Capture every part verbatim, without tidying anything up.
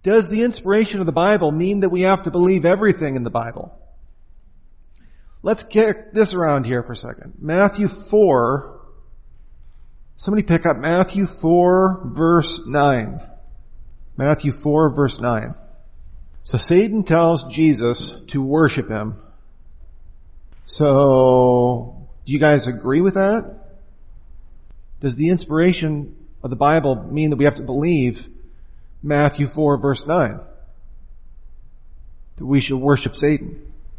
Does the inspiration of the Bible mean that we have to believe everything in the Bible? Let's kick this around here for a second. Matthew four. Somebody pick up Matthew four verse nine. Matthew four verse nine. So Satan tells Jesus to worship him. So, do you guys agree with that? Does the inspiration of the Bible mean that we have to believe Matthew four verse nine? That we should worship Satan?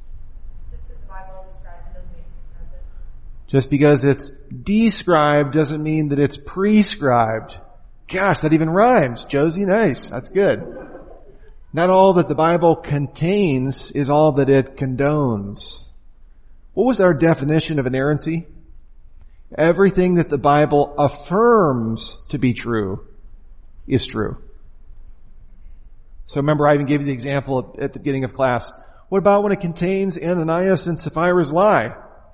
Just because it's described doesn't mean that it's prescribed. Gosh, that even rhymes. Josie, nice. That's good. Not all that the Bible contains is all that it condones. What was our definition of inerrancy? Everything that the Bible affirms to be true is true. So remember, I even gave you the example at the beginning of class. What about when it contains Ananias and Sapphira's lie?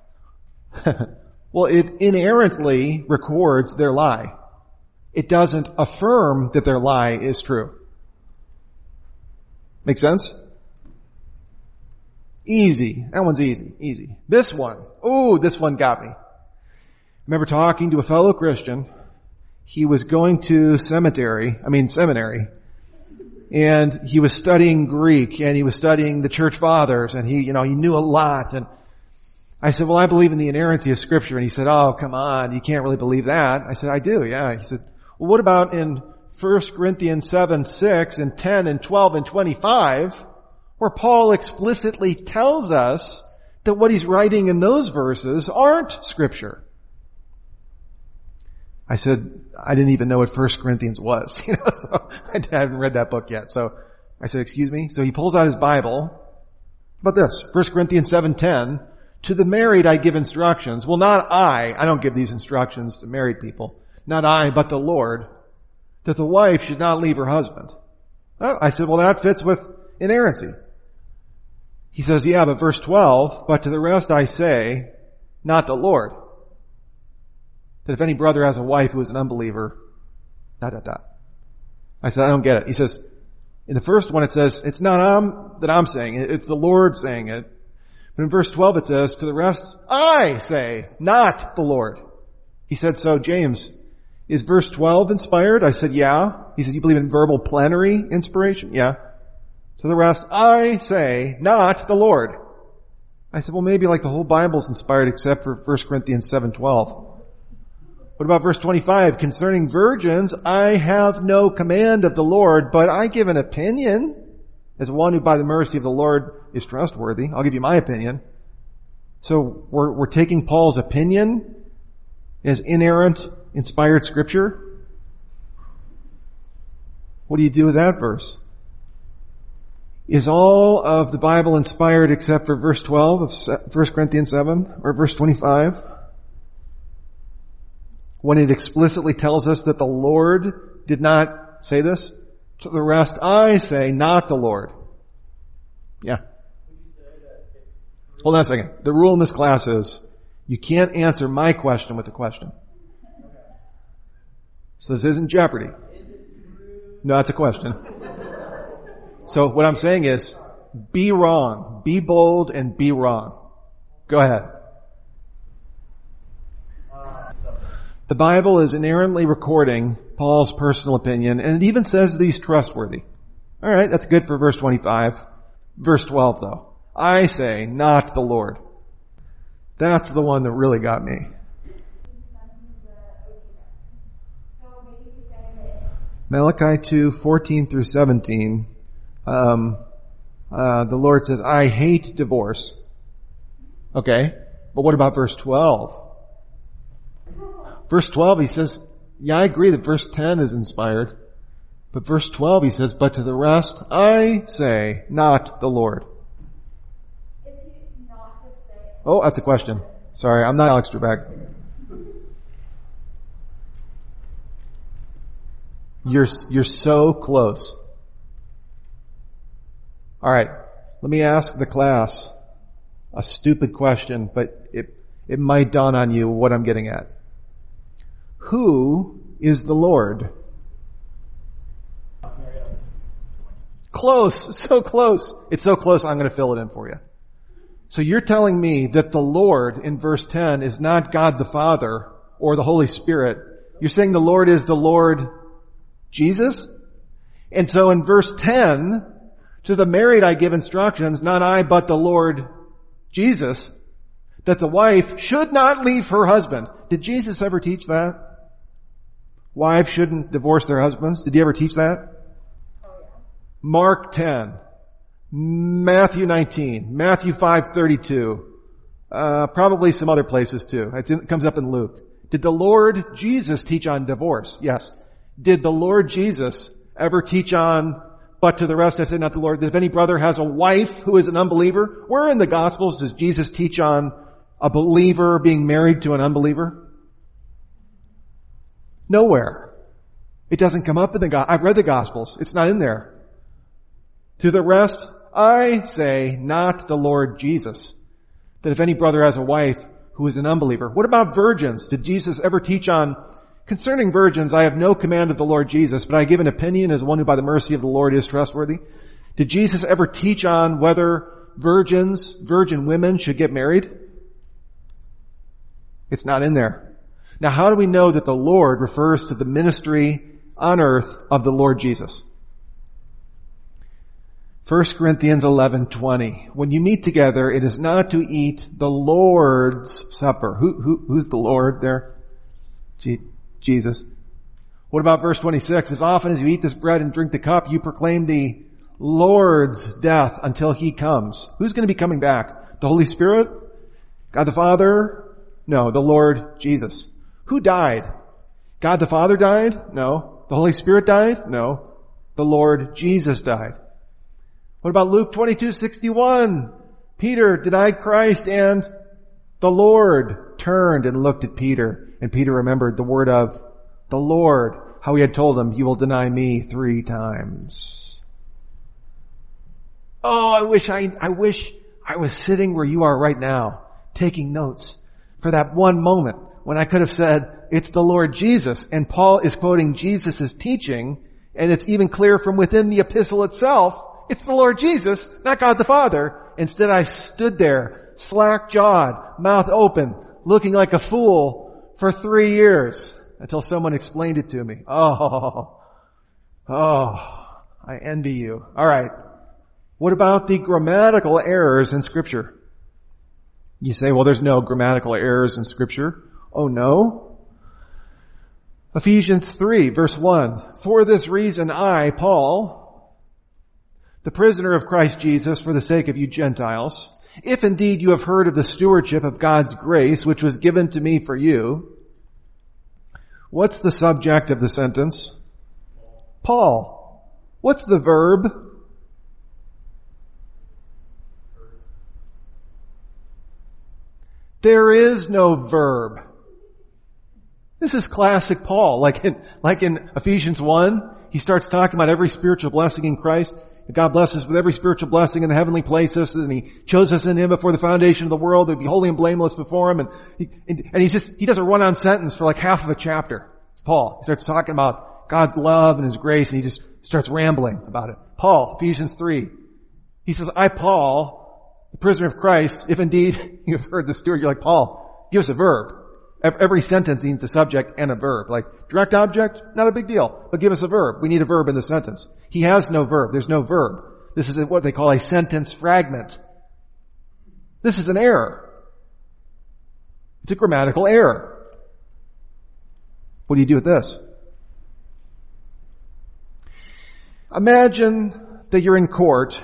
Well, it inerrantly records their lie. It doesn't affirm that their lie is true. Make sense? Easy. That one's easy. Easy. This one. Oh, this one got me. Remember talking to a fellow Christian. He was going to cemetery, I mean seminary, and he was studying Greek, and he was studying the church fathers, and he, you know, he knew a lot. And I said, well, I believe in the inerrancy of Scripture. And he said, oh, come on, you can't really believe that. I said, I do, yeah. He said, well, what about in First Corinthians seven, six, and ten, and twelve, and twenty-five, where Paul explicitly tells us that what he's writing in those verses aren't Scripture? I said, I didn't even know what First Corinthians was. You know, so I hadn't read that book yet. So I said, excuse me? So he pulls out his Bible. How about this? First Corinthians seven, ten. To the married I give instructions. Well, not I. I don't give these instructions to married people. Not I, but the Lord. That the wife should not leave her husband. I said, well, that fits with inerrancy. He says, yeah, but verse twelve, but to the rest I say, not the Lord. That if any brother has a wife who is an unbeliever, dot, dot, dot. I said, I don't get it. He says, in the first one it says, it's not I'm, that I'm saying it, it's the Lord saying it. But in verse twelve it says, to the rest I say, not the Lord. He said, so James, is verse twelve inspired? I said, yeah. He said, you believe in verbal plenary inspiration? Yeah. To the rest, I say, not the Lord. I said, well, maybe like the whole Bible's inspired except for First Corinthians seven twelve. What about verse twenty-five? Concerning virgins, I have no command of the Lord, but I give an opinion as one who by the mercy of the Lord is trustworthy. I'll give you my opinion. So we're, we're taking Paul's opinion as inerrant, inspired Scripture. What do you do with that verse? Is all of the Bible inspired except for verse twelve of First Corinthians seven or verse twenty-five? When it explicitly tells us that the Lord did not say this? To the rest I say, not the Lord. Yeah. Hold on a second. The rule in this class is you can't answer my question with a question. So this isn't Jeopardy. No, it's a question. So what I'm saying is, be wrong. Be bold and be wrong. Go ahead. The Bible is inerrantly recording Paul's personal opinion, and it even says that he's trustworthy. All right, that's good for verse twenty-five. Verse twelve, though. I say, not the Lord. That's the one that really got me. Malachi two, fourteen through seventeen. Um, uh, the Lord says, I hate divorce. Okay, but what about verse twelve? Verse twelve, he says, yeah, I agree that verse ten is inspired. But verse twelve, he says, but to the rest, I say, not the Lord. Oh, that's a question. Sorry, I'm not Alex Trebek. You're, you're so close. All right, let me ask the class a stupid question, but it, it might dawn on you what I'm getting at. Who is the Lord? Close, so close. It's so close, I'm going to fill it in for you. So you're telling me that the Lord in verse ten is not God the Father or the Holy Spirit. You're saying the Lord is the Lord Jesus? And so in verse ten, to the married I give instructions, not I but the Lord Jesus, that the wife should not leave her husband. Did Jesus ever teach that? Wives shouldn't divorce their husbands. Did he ever teach that? Mark ten, Matthew nineteen, Matthew five thirty-two, uh, probably some other places too. It's in, it comes up in Luke. Did the Lord Jesus teach on divorce? Yes. Did the Lord Jesus ever teach on, but to the rest I say not the Lord, that if any brother has a wife who is an unbeliever, where in the Gospels does Jesus teach on a believer being married to an unbeliever? Nowhere. It doesn't come up in the Gospels. I've read the Gospels. It's not in there. To the rest, I say not the Lord Jesus, that if any brother has a wife who is an unbeliever. What about virgins? Did Jesus ever teach on, concerning virgins, I have no command of the Lord Jesus, but I give an opinion as one who by the mercy of the Lord is trustworthy? Did Jesus ever teach on whether virgins, virgin women should get married? It's not in there. Now how do we know that the Lord refers to the ministry on earth of the Lord Jesus? First Corinthians eleven twenty. When you meet together, it is not to eat the Lord's supper. Who, who, who's the Lord there? G- Jesus. What about verse twenty-six? As often as you eat this bread and drink the cup, you proclaim the Lord's death until he comes. Who's going to be coming back? The Holy Spirit? God the Father? No, the Lord Jesus. Who died? God the Father died? No. The Holy Spirit died? No. The Lord Jesus died. What about Luke twenty-two sixty-one? Peter denied Christ and the Lord turned and looked at Peter. And Peter remembered the word of the Lord, how he had told him, you will deny me three times. Oh, I wish I, I wish I was sitting where you are right now, taking notes for that one moment when I could have said, it's the Lord Jesus. And Paul is quoting Jesus' teaching, and it's even clear from within the epistle itself, it's the Lord Jesus, not God the Father. Instead I stood there, slack-jawed, mouth open, looking like a fool for three years until someone explained it to me. Oh, oh, I envy you. All right. What about the grammatical errors in Scripture? You say, well, there's no grammatical errors in Scripture. Oh, no? Ephesians three, verse one. For this reason I, Paul, the prisoner of Christ Jesus, for the sake of you Gentiles, if indeed you have heard of the stewardship of God's grace, which was given to me for you. What's the subject of the sentence? Paul. What's the verb? There is no verb. This is classic Paul. Like in, like in Ephesians one, he starts talking about every spiritual blessing in Christ. God bless us with every spiritual blessing in the heavenly places, and he chose us in him before the foundation of the world to be holy and blameless before him. And he, and he's just, he does a run-on sentence for like half of a chapter. It's Paul. He starts talking about God's love and his grace, and he just starts rambling about it. Paul, Ephesians three. He says, I, Paul, the prisoner of Christ, if indeed you've heard the steward, you're like, Paul, give us a verb. Every sentence needs a subject and a verb. Like, direct object, not a big deal, but give us a verb. We need a verb in the sentence. He has no verb. There's no verb. This is what they call a sentence fragment. This is an error. It's a grammatical error. What do you do with this? Imagine that you're in court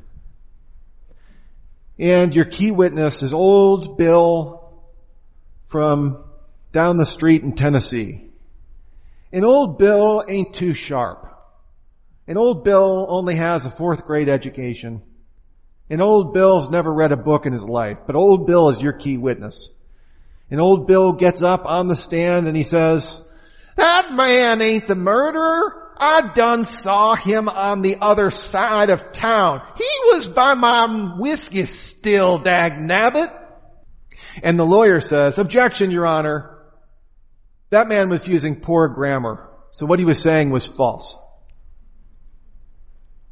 and your key witness is old Bill from down the street in Tennessee. And old Bill ain't too sharp. And old Bill only has a fourth grade education. And old Bill's never read a book in his life. But old Bill is your key witness. And old Bill gets up on the stand and he says, that man ain't the murderer. I done saw him on the other side of town. He was by my whiskey still, dagnabbit. And the lawyer says, objection, Your Honor. That man was using poor grammar. So what he was saying was false.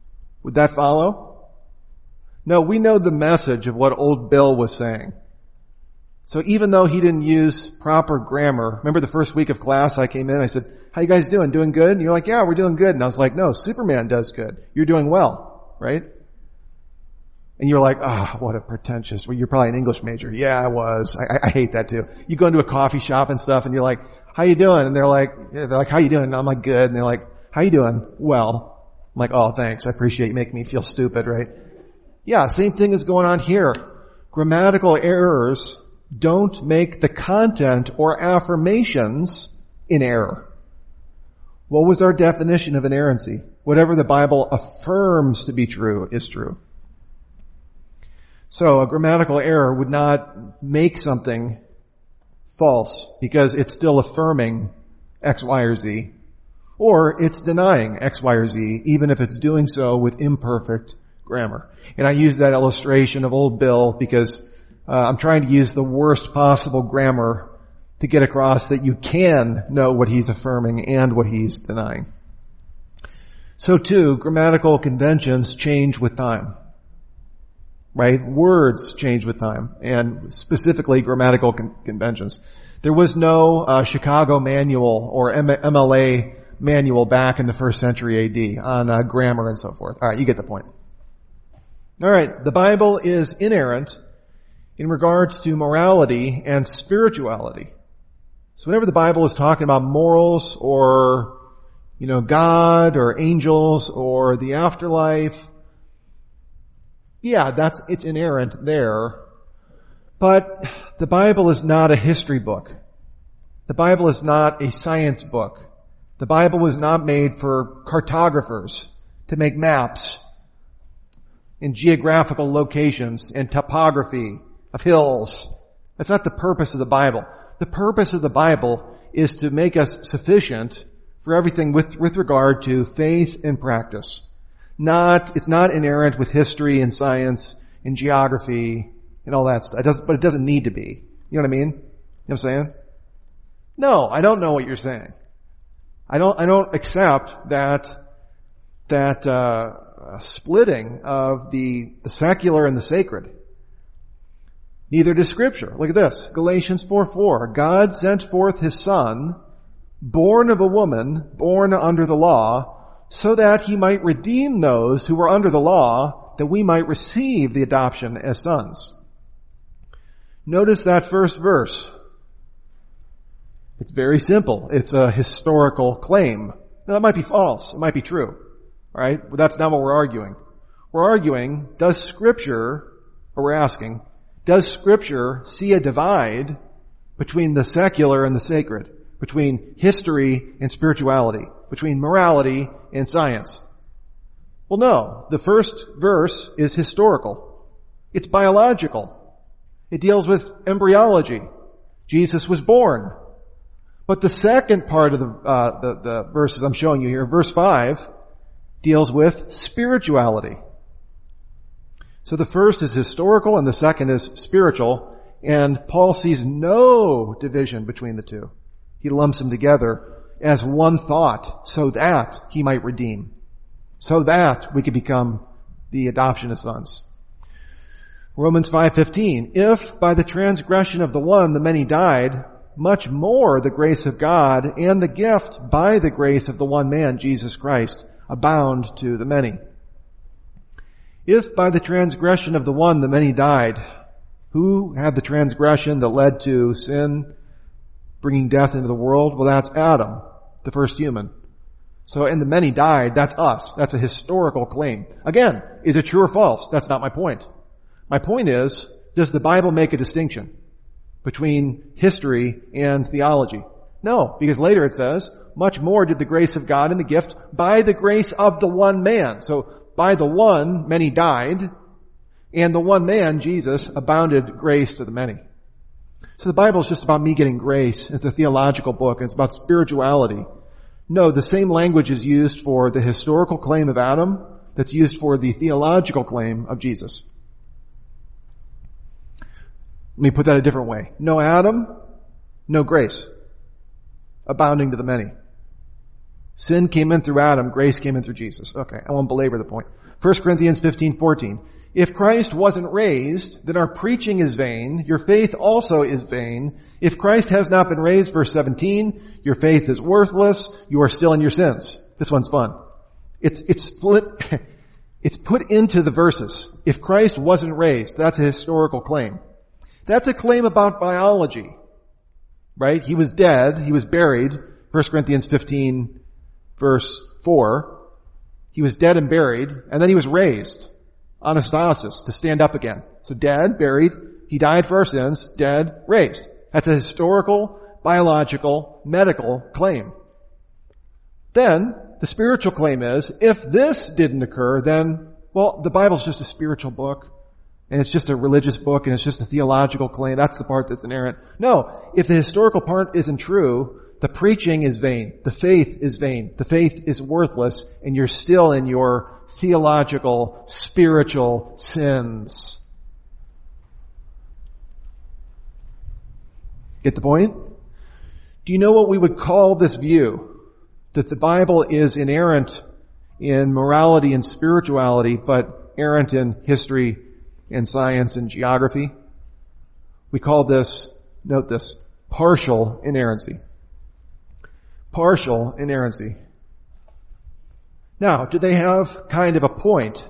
Would that follow? No, we know the message of what old Bill was saying. So even though he didn't use proper grammar, remember the first week of class I came in, I said, how you guys doing? Doing good? And you're like, yeah, we're doing good. And I was like, no, Superman does good. You're doing well, right? And you're like, ah, oh, what a pretentious, well, you're probably an English major. Yeah, I was. I, I hate that too. You go into a coffee shop and stuff and you're like, how you doing? And they're like, yeah, they're like, how you doing? And I'm like, good. And they're like, how you doing? Well. I'm like, oh, thanks. I appreciate you making me feel stupid, right? Yeah, same thing is going on here. Grammatical errors don't make the content or affirmations in error. What was our definition of inerrancy? Whatever the Bible affirms to be true is true. So a grammatical error would not make something false because it's still affirming X, Y, or Z, or it's denying X, Y, or Z, even if it's doing so with imperfect grammar. And I use that illustration of old Bill because uh, I'm trying to use the worst possible grammar to get across that you can know what he's affirming and what he's denying. So too, grammatical conventions change with time. Right? Words change with time, and specifically grammatical con- conventions. There was no uh, Chicago manual or M- MLA manual back in the first century A D on uh, grammar and so forth. All right, you get the point. All right, the Bible is inerrant in regards to morality and spirituality. So whenever the Bible is talking about morals or, you know, God or angels or the afterlife, yeah, that's, it's inerrant there. But the Bible is not a history book. The Bible is not a science book. The Bible was not made for cartographers to make maps in geographical locations and topography of hills. That's not the purpose of the Bible. The purpose of the Bible is to make us sufficient for everything with, with regard to faith and practice. Not, it's not inerrant with history and science and geography and all that stuff. It doesn't, but it doesn't need to be. You know what I mean? You know what I'm saying? No, I don't know what you're saying. I don't, I don't accept that, that, uh, splitting of the, the secular and the sacred. Neither does Scripture. Look at this. Galatians four four. God sent forth His Son, born of a woman, born under the law, so that He might redeem those who were under the law, that we might receive the adoption as sons. Notice that first verse. It's very simple. It's a historical claim. Now, that might be false. It might be true. All right? But that's not what we're arguing. We're arguing, does Scripture, or we're asking, does Scripture see a divide between the secular and the sacred, between history and spirituality, between morality and science? Well, no. The first verse is historical. It's biological. It deals with embryology. Jesus was born. But the second part of the, uh, the, the verses I'm showing you here, verse five, deals with spirituality. So the first is historical and the second is spiritual, and Paul sees no division between the two. He lumps them together as one thought so that he might redeem, so that we could become the adoption of sons. Romans five fifteen, if by the transgression of the one the many died, much more the grace of God and the gift by the grace of the one man, Jesus Christ, abound to the many. If by the transgression of the one the many died, who had the transgression that led to sin, bringing death into the world? Well, that's Adam, the first human. So, and the many died, that's us. That's a historical claim. Again, is it true or false? That's not my point. My point is, does the Bible make a distinction between history and theology? No, because later it says, much more did the grace of God and the gift by the grace of the one man. So, by the one, many died, and the one man, Jesus, abounded grace to the many. So the Bible is just about me getting grace. It's a theological book. It's about spirituality. No, the same language is used for the historical claim of Adam that's used for the theological claim of Jesus. Let me put that a different way. No Adam, no grace. Abounding to the many. Sin came in through Adam, grace came in through Jesus. Okay, I won't belabor the point. First Corinthians fifteen fourteen. If Christ wasn't raised, then our preaching is vain. Your faith also is vain. If Christ has not been raised, verse seventeen, your faith is worthless. You are still in your sins. This one's fun. It's, it's split, it's put into the verses. If Christ wasn't raised, that's a historical claim. That's a claim about biology. Right? He was dead. He was buried. First Corinthians fifteen, verse four. He was dead and buried, and then he was raised. Anastasis, to stand up again. So dead, buried, he died for our sins, dead, raised. That's a historical, biological, medical claim. Then, the spiritual claim is, if this didn't occur, then, well, the Bible's just a spiritual book, and it's just a religious book, and it's just a theological claim. That's the part that's inerrant. No, if the historical part isn't true, the preaching is vain. The faith is vain. The faith is worthless, and you're still in your theological, spiritual sins. Get the point? Do you know what we would call this view? That the Bible is inerrant in morality and spirituality, but errant in history and science and geography? We call this, note this, partial inerrancy. Partial inerrancy. Now, do they have kind of a point?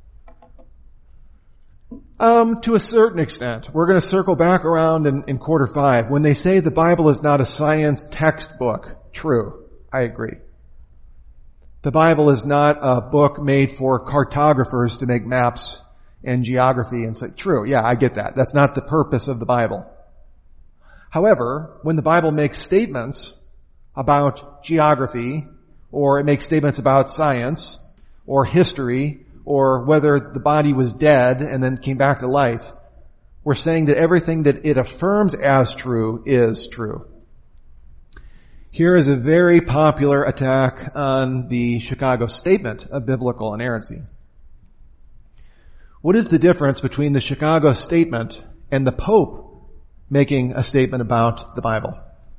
Um, to a certain extent. We're going to circle back around in, in quarter five. When they say the Bible is not a science textbook, true. I agree. The Bible is not a book made for cartographers to make maps and geography and say, true, yeah, I get that. That's not the purpose of the Bible. However, when the Bible makes statements about geography, or it makes statements about science, or history, or whether the body was dead and then came back to life, we're saying that everything that it affirms as true is true. Here is a very popular attack on the Chicago Statement of biblical inerrancy. What is the difference between the Chicago Statement and the Pope making a statement about the Bible?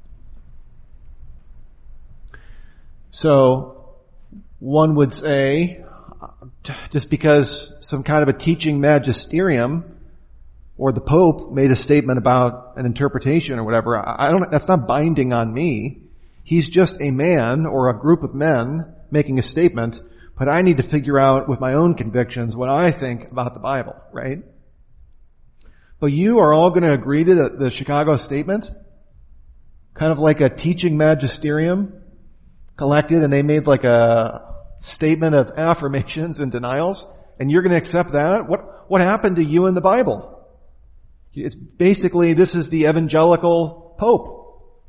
So, one would say, just because some kind of a teaching magisterium or the Pope made a statement about an interpretation or whatever, I don't, that's not binding on me. He's just a man or a group of men making a statement, but I need to figure out with my own convictions what I think about the Bible, right? But you are all going to agree to the, the Chicago Statement? Kind of like a teaching magisterium collected, and they made like a statement of affirmations and denials, and you're going to accept that? What, what happened to you in the Bible? It's basically, this is the evangelical Pope.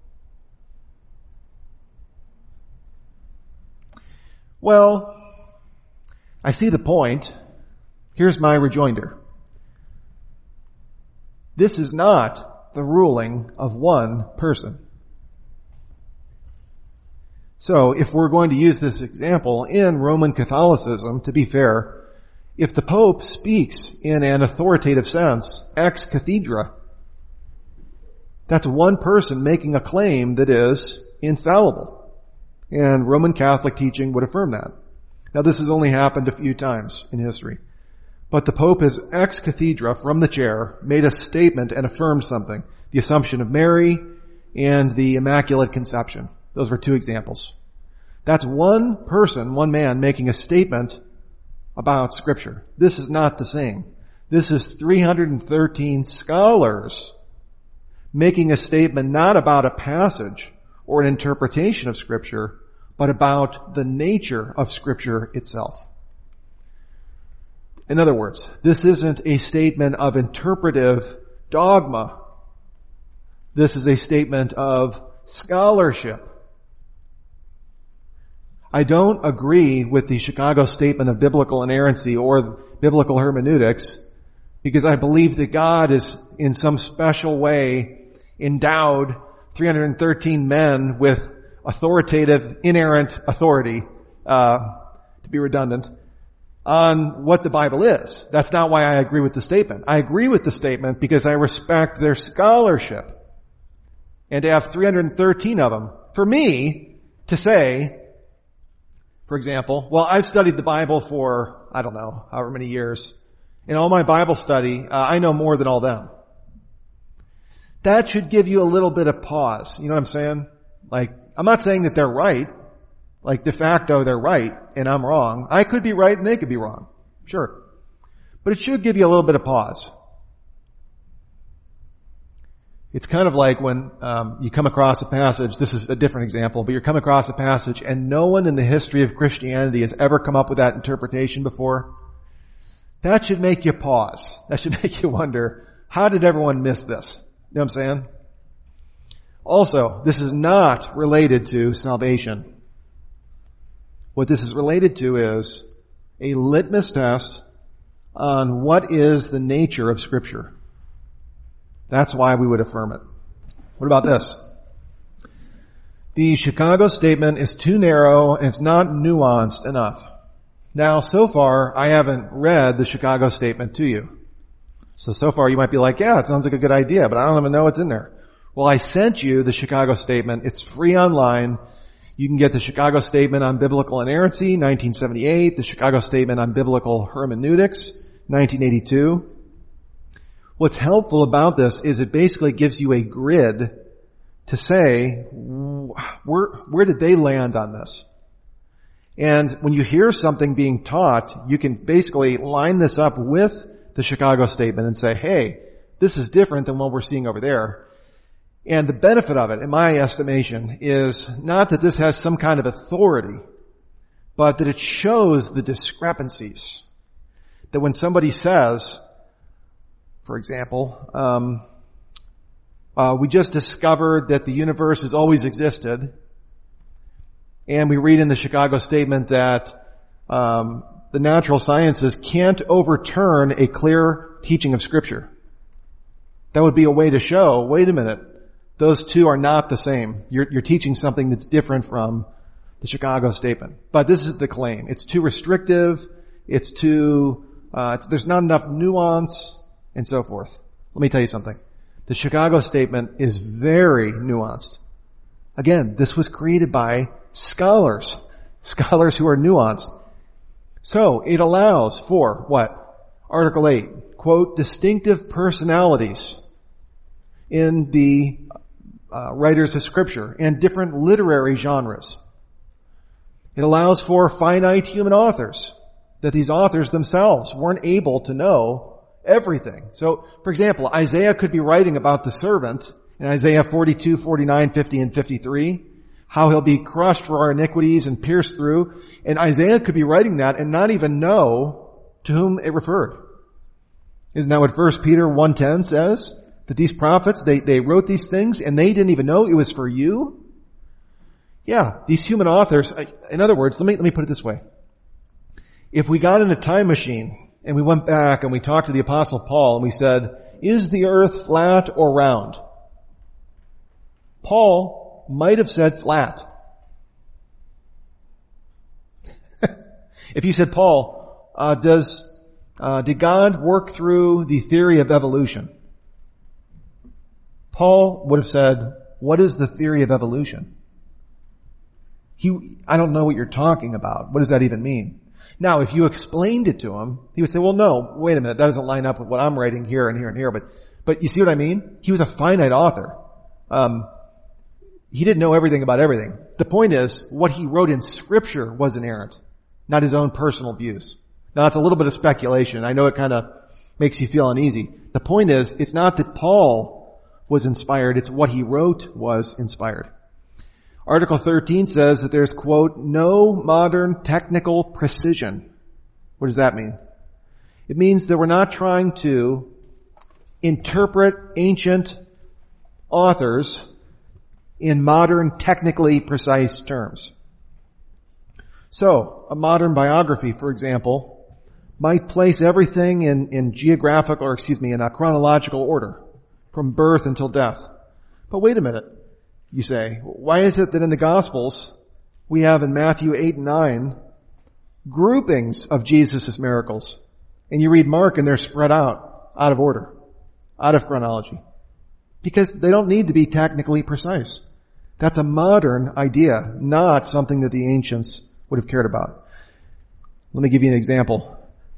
Well, I see the point. Here's my rejoinder. This is not the ruling of one person. So, if we're going to use this example in Roman Catholicism, to be fair, if the Pope speaks in an authoritative sense, ex cathedra, that's one person making a claim that is infallible. And Roman Catholic teaching would affirm that. Now, this has only happened a few times in history. But the Pope has ex cathedra, from the chair, made a statement and affirmed something. The Assumption of Mary and the Immaculate Conception. Those were two examples. That's one person, one man, making a statement about Scripture. This is not the same. This is three hundred thirteen scholars making a statement not about a passage or an interpretation of Scripture, but about the nature of Scripture itself. In other words, this isn't a statement of interpretive dogma. This is a statement of scholarship. I don't agree with the Chicago Statement of biblical inerrancy or biblical hermeneutics because I believe that God is in some special way endowed three hundred thirteen men with authoritative, inerrant authority, uh, to be redundant, on what the Bible is. That's not why I agree with the statement. I agree with the statement because I respect their scholarship. And to have three hundred thirteen of them, for me to say, for example, well, I've studied the Bible for, I don't know, however many years. In all my Bible study, uh, I know more than all them. That should give you a little bit of pause. You know what I'm saying? Like, I'm not saying that they're right. Like, de facto, they're right, and I'm wrong. I could be right, and they could be wrong. Sure. But it should give you a little bit of pause. It's kind of like when um, you come across a passage, this is a different example, but you come across a passage and no one in the history of Christianity has ever come up with that interpretation before. That should make you pause. That should make you wonder, how did everyone miss this? You know what I'm saying? Also, this is not related to salvation. What this is related to is a litmus test on what is the nature of Scripture. That's why we would affirm it. What about this? The Chicago Statement is too narrow and it's not nuanced enough. Now, so far, I haven't read the Chicago Statement to you. So, so far you might be like, yeah, it sounds like a good idea, but I don't even know what's in there. Well, I sent you the Chicago Statement. It's free online. You can get the Chicago Statement on Biblical Inerrancy, nineteen seventy-eight, the Chicago Statement on Biblical Hermeneutics, nineteen eighty-two. What's helpful about this is it basically gives you a grid to say, where, where did they land on this? And when you hear something being taught, you can basically line this up with the Chicago Statement and say, hey, this is different than what we're seeing over there. And the benefit of it, in my estimation, is not that this has some kind of authority, but that it shows the discrepancies. That when somebody says, for example, um, uh, we just discovered that the universe has always existed, and we read in the Chicago Statement that um, the natural sciences can't overturn a clear teaching of Scripture. That would be a way to show, wait a minute, those two are not the same. You're, you're teaching something that's different from the Chicago Statement. But this is the claim. It's too restrictive. It's too, uh, it's, there's not enough nuance, and so forth. Let me tell you something. The Chicago Statement is very nuanced. Again, this was created by scholars. Scholars who are nuanced. So, it allows for, what? Article eight, quote, distinctive personalities in the uh, writers of Scripture and different literary genres. It allows for finite human authors, that these authors themselves weren't able to know everything. So, for example, Isaiah could be writing about the servant in Isaiah forty-two, forty-nine, fifty, and fifty-three, how he'll be crushed for our iniquities and pierced through. And Isaiah could be writing that and not even know to whom it referred. Isn't that what First Peter one ten says? That these prophets, they, they wrote these things and they didn't even know it was for you? Yeah, these human authors, in other words, let me, let me put it this way. If we got in a time machine and we went back and we talked to the Apostle Paul and we said, is the earth flat or round? Paul might have said flat. If you said, Paul, uh, does, uh, did God work through the theory of evolution? Paul would have said, what is the theory of evolution? He, I don't know what you're talking about. What does that even mean? Now, if you explained it to him, he would say, well, no, wait a minute, that doesn't line up with what I'm writing here and here and here, but, but you see what I mean? He was a finite author. Um, he didn't know everything about everything. The point is, what he wrote in Scripture was inerrant, not his own personal views. Now, that's a little bit of speculation. I know it kind of makes you feel uneasy. The point is, it's not that Paul was inspired, it's what he wrote was inspired. Article thirteen says that there's, quote, no modern technical precision. What does that mean? It means that we're not trying to interpret ancient authors in modern, technically precise terms. So, a modern biography, for example, might place everything in, in geographical, or excuse me, in a chronological order, from birth until death. But wait a minute. You say, why is it that in the Gospels we have in Matthew eight and nine groupings of Jesus' miracles, and you read Mark and they're spread out, out of order, out of chronology? Because they don't need to be technically precise. That's a modern idea, not something that the ancients would have cared about. Let me give you an example.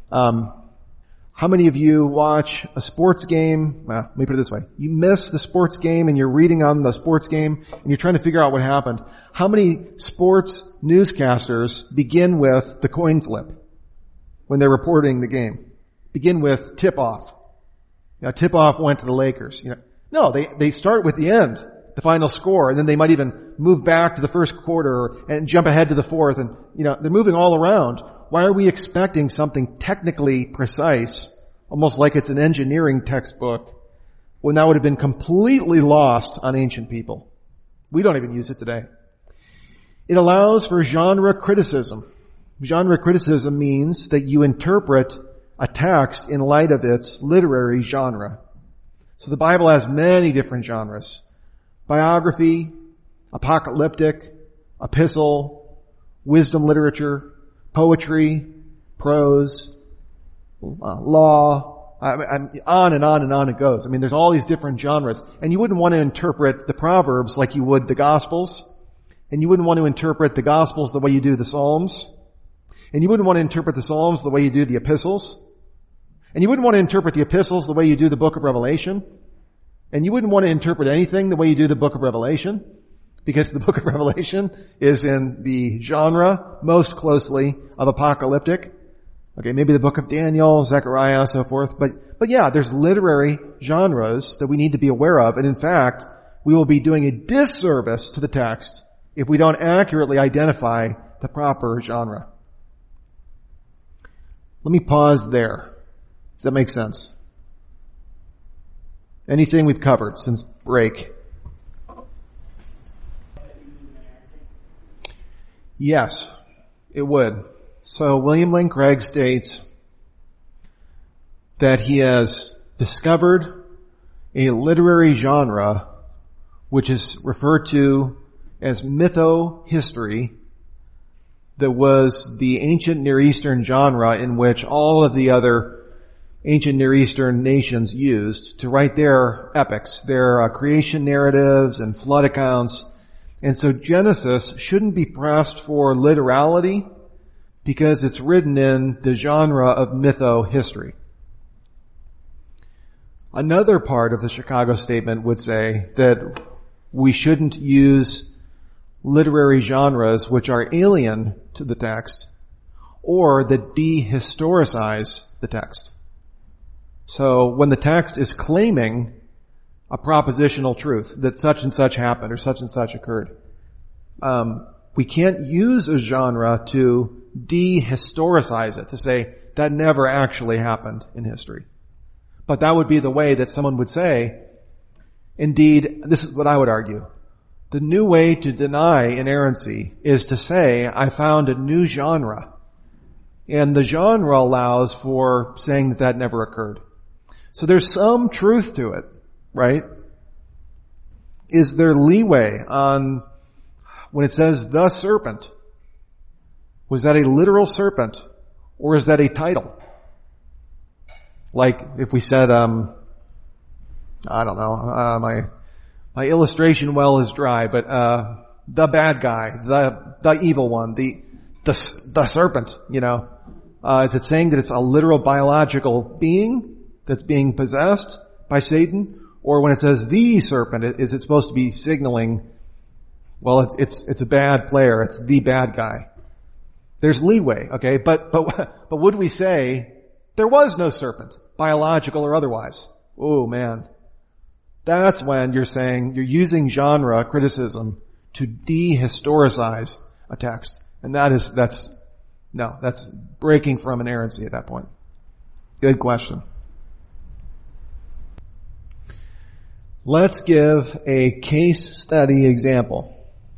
Um, how many of you watch a sports game? Well, let me put it this way. You miss the sports game and you're reading on the sports game and you're trying to figure out what happened. How many sports newscasters begin with the coin flip when they're reporting the game? Begin with tip-off. You know, tip-off went to the Lakers. You know, no, they, they start with the end, the final score, and then they might even move back to the first quarter and jump ahead to the fourth, and, you know, they're moving all around. Why are we expecting something technically precise, almost like it's an engineering textbook, when that would have been completely lost on ancient people? We don't even use it today. It allows for genre criticism. Genre criticism means that you interpret a text in light of its literary genre. So the Bible has many different genres. Biography, apocalyptic, epistle, wisdom literature, poetry, prose, uh, law, I, I, on and on and on it goes. I mean, there's all these different genres. And you wouldn't want to interpret the Proverbs like you would the Gospels. And you wouldn't want to interpret the Gospels the way you do the Psalms. And you wouldn't want to interpret the Psalms the way you do the epistles. And you wouldn't want to interpret the epistles the way you do the book of Revelation. And you wouldn't want to interpret anything the way you do the book of Revelation, because the book of Revelation is in the genre most closely of apocalyptic. Okay, maybe the book of Daniel, Zechariah, so forth. But, but yeah, there's literary genres that we need to be aware of. And in fact, we will be doing a disservice to the text if we don't accurately identify the proper genre. Let me pause there. Does that make sense? Anything we've covered since break? Yes, it would. So William Lane Craig states that he has discovered a literary genre which is referred to as mytho-history, that was the ancient Near Eastern genre in which all of the other ancient Near Eastern nations used to write their epics, their uh, creation narratives and flood accounts. And so Genesis shouldn't be pressed for literality because it's written in the genre of mytho-history. Another part of the Chicago Statement would say that we shouldn't use literary genres which are alien to the text or that dehistoricize the text. So when the text is claiming a propositional truth that such and such happened or such and such occurred, um, we can't use a genre to dehistoricize it, to say that never actually happened in history. But that would be the way that someone would say, indeed, this is what I would argue. The new way to deny inerrancy is to say, I found a new genre. And the genre allows for saying that that never occurred. So there's some truth to it, right? Is there leeway on when it says the serpent? Was that a literal serpent or is that a title? Like if we said, um, I don't know, uh, my my illustration well is dry, but uh the bad guy, the the evil one, the the the serpent, you know, uh, is it saying that it's a literal biological being that's being possessed by Satan? Or when it says the serpent, is it supposed to be signaling, well, it's, it's, it's a bad player, it's the bad guy? There's leeway, okay? But, but, but would we say there was no serpent, biological or otherwise? Oh man. That's when you're saying you're using genre criticism to dehistoricize a text. And that is, that's, no, that's breaking from inerrancy at that point. Good question. Let's give a case study example.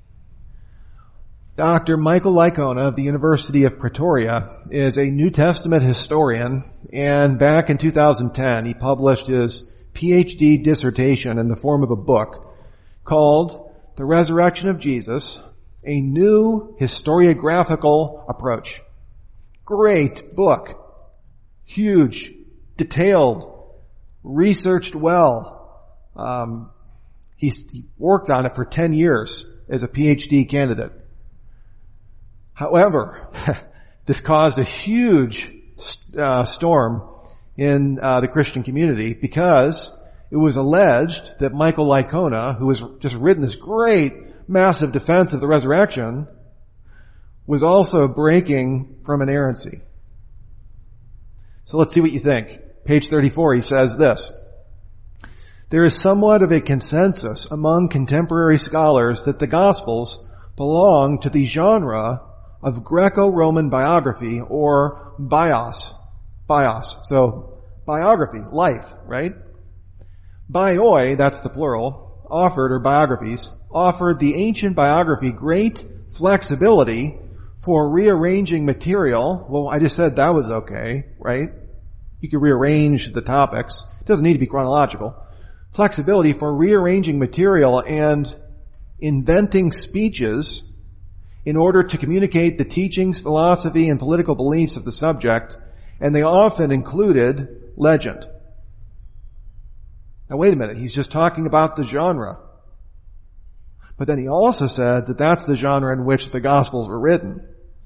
Doctor Michael Licona of the University of Pretoria is a New Testament historian, and back in two thousand ten he published his P H D dissertation in the form of a book called The Resurrection of Jesus, a New Historiographical Approach. Great book. Huge, detailed, researched well. Um, he's, he worked on it for ten years as a P H D candidate. However, this caused a huge uh, storm in uh, the Christian community because it was alleged that Michael Licona, who has just written this great, massive defense of the resurrection, was also breaking from inerrancy. So let's see what you think. Page thirty-four, he says this. There is somewhat of a consensus among contemporary scholars that the Gospels belong to the genre of Greco-Roman biography or bios. Bios. So, biography, life, right? Bioi, that's the plural, offered, or biographies, offered the ancient biography great flexibility for rearranging material. Well, I just said that was okay, right? You could rearrange the topics. It doesn't need to be chronological. Flexibility for rearranging material and inventing speeches in order to communicate the teachings, philosophy, and political beliefs of the subject, and they often included legend. Now wait a minute, he's just talking about the genre. But then he also said that that's the genre in which the Gospels were written.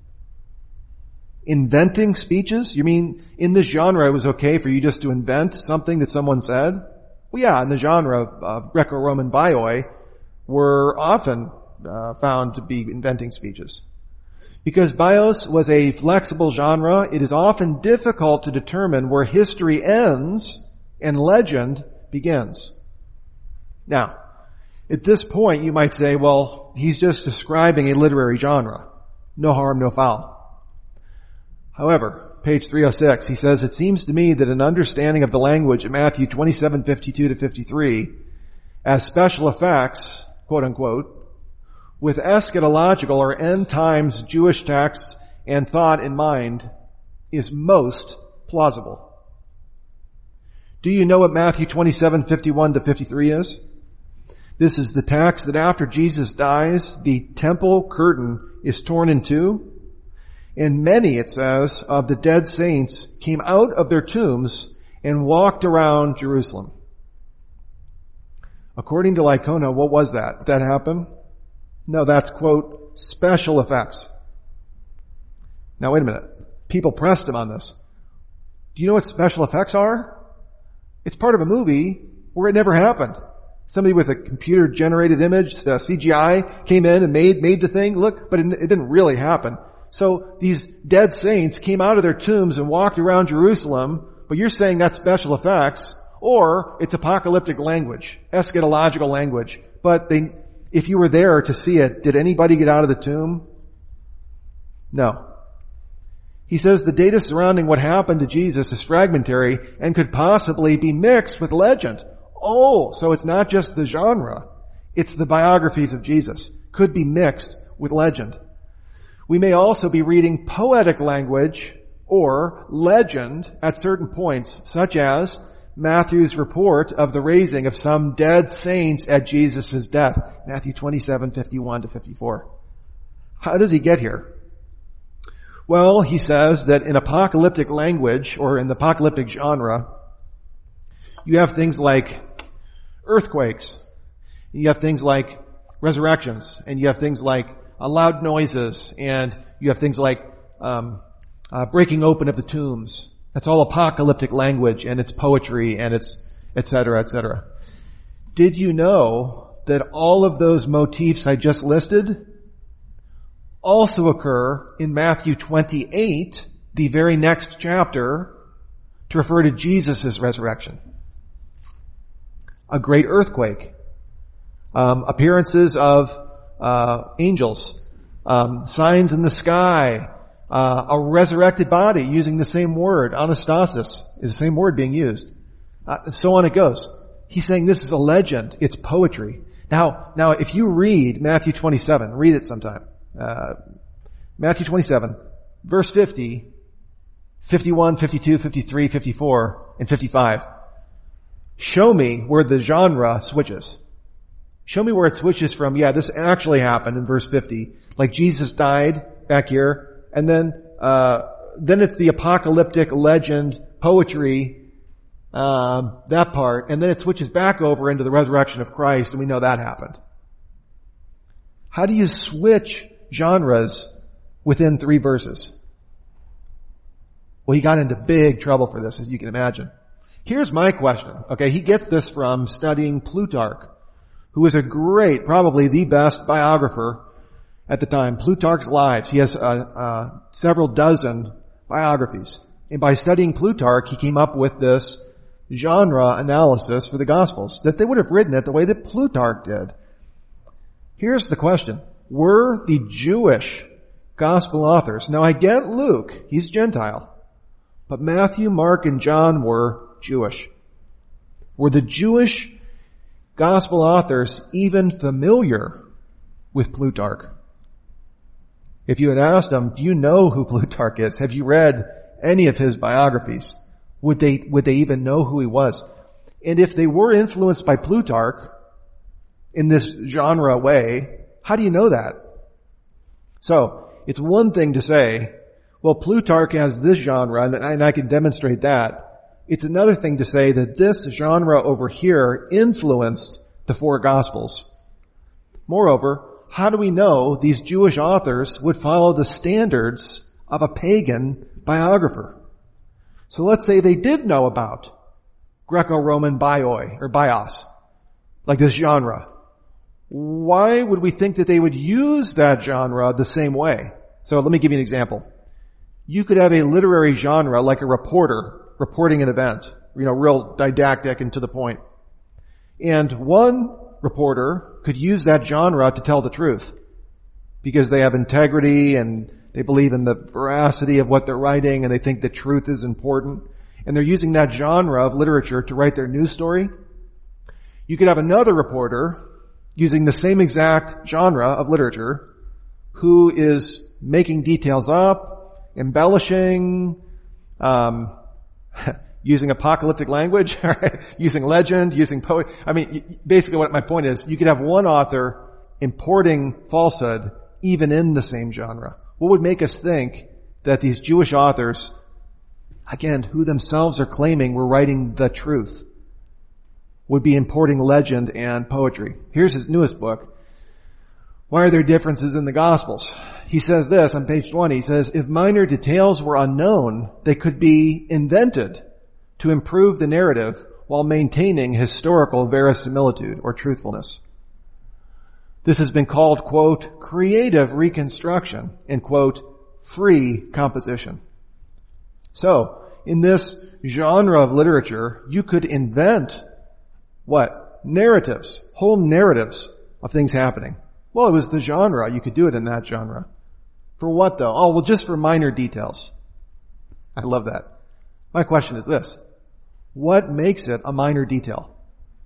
Inventing speeches? You mean in this genre it was okay for you just to invent something that someone said? Well, yeah, in the genre of uh, Greco-Roman bioi were often uh, found to be inventing speeches. Because bios was a flexible genre, it is often difficult to determine where history ends and legend begins. Now, at this point you might say, well, he's just describing a literary genre. No harm, no foul. However, page three oh six, he says, it seems to me that an understanding of the language in Matthew twenty-seven fifty-two to fifty-three as special effects, quote unquote, with eschatological or end times Jewish texts and thought in mind is most plausible. Do you know what Matthew twenty-seven fifty-one to fifty-three is? This is the text that after Jesus dies, the temple curtain is torn in two. And many, it says, of the dead saints came out of their tombs and walked around Jerusalem. According to Licona, what was that? Did that happen? No, that's, quote, special effects. Now wait a minute. People pressed him on this. Do you know what special effects are? It's part of a movie where it never happened. Somebody with a computer-generated image, the C G I, came in and made made the thing look, but it, it didn't really happen. So these dead saints came out of their tombs and walked around Jerusalem, but you're saying that's special effects, or it's apocalyptic language, eschatological language. But they, if you were there to see it, did anybody get out of the tomb? No. He says the data surrounding what happened to Jesus is fragmentary and could possibly be mixed with legend. Oh, so it's not just the genre. It's the biographies of Jesus. Could be mixed with legend. We may also be reading poetic language or legend at certain points, such as Matthew's report of the raising of some dead saints at Jesus' death. Matthew twenty-seven fifty-one to fifty-four. How does he get here? Well, he says that in apocalyptic language, or in the apocalyptic genre, you have things like earthquakes, you have things like resurrections, and you have things like uh, loud noises, and you have things like um, uh, breaking open of the tombs. That's all apocalyptic language, and it's poetry, and it's et cetera, et cetera. Did you know that all of those motifs I just listed also occur in Matthew twenty-eight, the very next chapter, to refer to Jesus' resurrection? A great earthquake, um, appearances of uh, angels, um, signs in the sky, uh, a resurrected body using the same word, anastasis is the same word being used, uh, so on it goes. He's saying this is a legend, it's poetry. Now, now if you read Matthew twenty-seven, read it sometime. Uh, Matthew twenty-seven, verse fifty, fifty-one, fifty-two, fifty-three, fifty-four, and fifty-five. Show me where the genre switches. Show me where it switches from, yeah, this actually happened in verse fifty, like Jesus died back here, and then, uh, then it's the apocalyptic legend, poetry, um, that part, and then it switches back over into the resurrection of Christ, and we know that happened. How do you switch genres within three verses? Well, he got into big trouble for this, as you can imagine. Here's my question. Okay, he gets this from studying Plutarch, who was a great, probably the best biographer at the time. Plutarch's Lives. He has uh, uh, several dozen biographies. And by studying Plutarch, he came up with this genre analysis for the Gospels, that they would have written it the way that Plutarch did. Here's the question. Were the Jewish Gospel authors, now I get Luke, he's Gentile, but Matthew, Mark, and John were Jewish. Were the Jewish Gospel authors even familiar with Plutarch? If you had asked them, do you know who Plutarch is? Have you read any of his biographies? Would they, would they even know who he was? And if they were influenced by Plutarch in this genre way, how do you know that? So, it's one thing to say, well, Plutarch has this genre, and, and I can demonstrate that. It's another thing to say that this genre over here influenced the four Gospels. Moreover, how do we know these Jewish authors would follow the standards of a pagan biographer? So let's say they did know about Greco-Roman bioi, or bios, like this genre. Why would we think that they would use that genre the same way? So let me give you an example. You could have a literary genre like a reporter reporting an event, you know, real didactic and to the point. And one reporter could use that genre to tell the truth because they have integrity and they believe in the veracity of what they're writing and they think that truth is important. And they're using that genre of literature to write their news story. You could have another reporter using the same exact genre of literature who is making details up, embellishing, um, using apocalyptic language, using legend, using poetry. I mean, basically what my point is, you could have one author importing falsehood even in the same genre. What would make us think that these Jewish authors, again, who themselves are claiming were writing the truth, would be importing legend and poetry? Here's his newest book. Why are there differences in the Gospels? He says this on page twenty. He says, if minor details were unknown, they could be invented to improve the narrative while maintaining historical verisimilitude or truthfulness. This has been called, quote, creative reconstruction and, quote, free composition. So, in this genre of literature, you could invent what? Narratives, whole narratives of things happening. Well, it was the genre. You could do it in that genre. For what though? Oh, well, just for minor details. I love that. My question is this. What makes it a minor detail?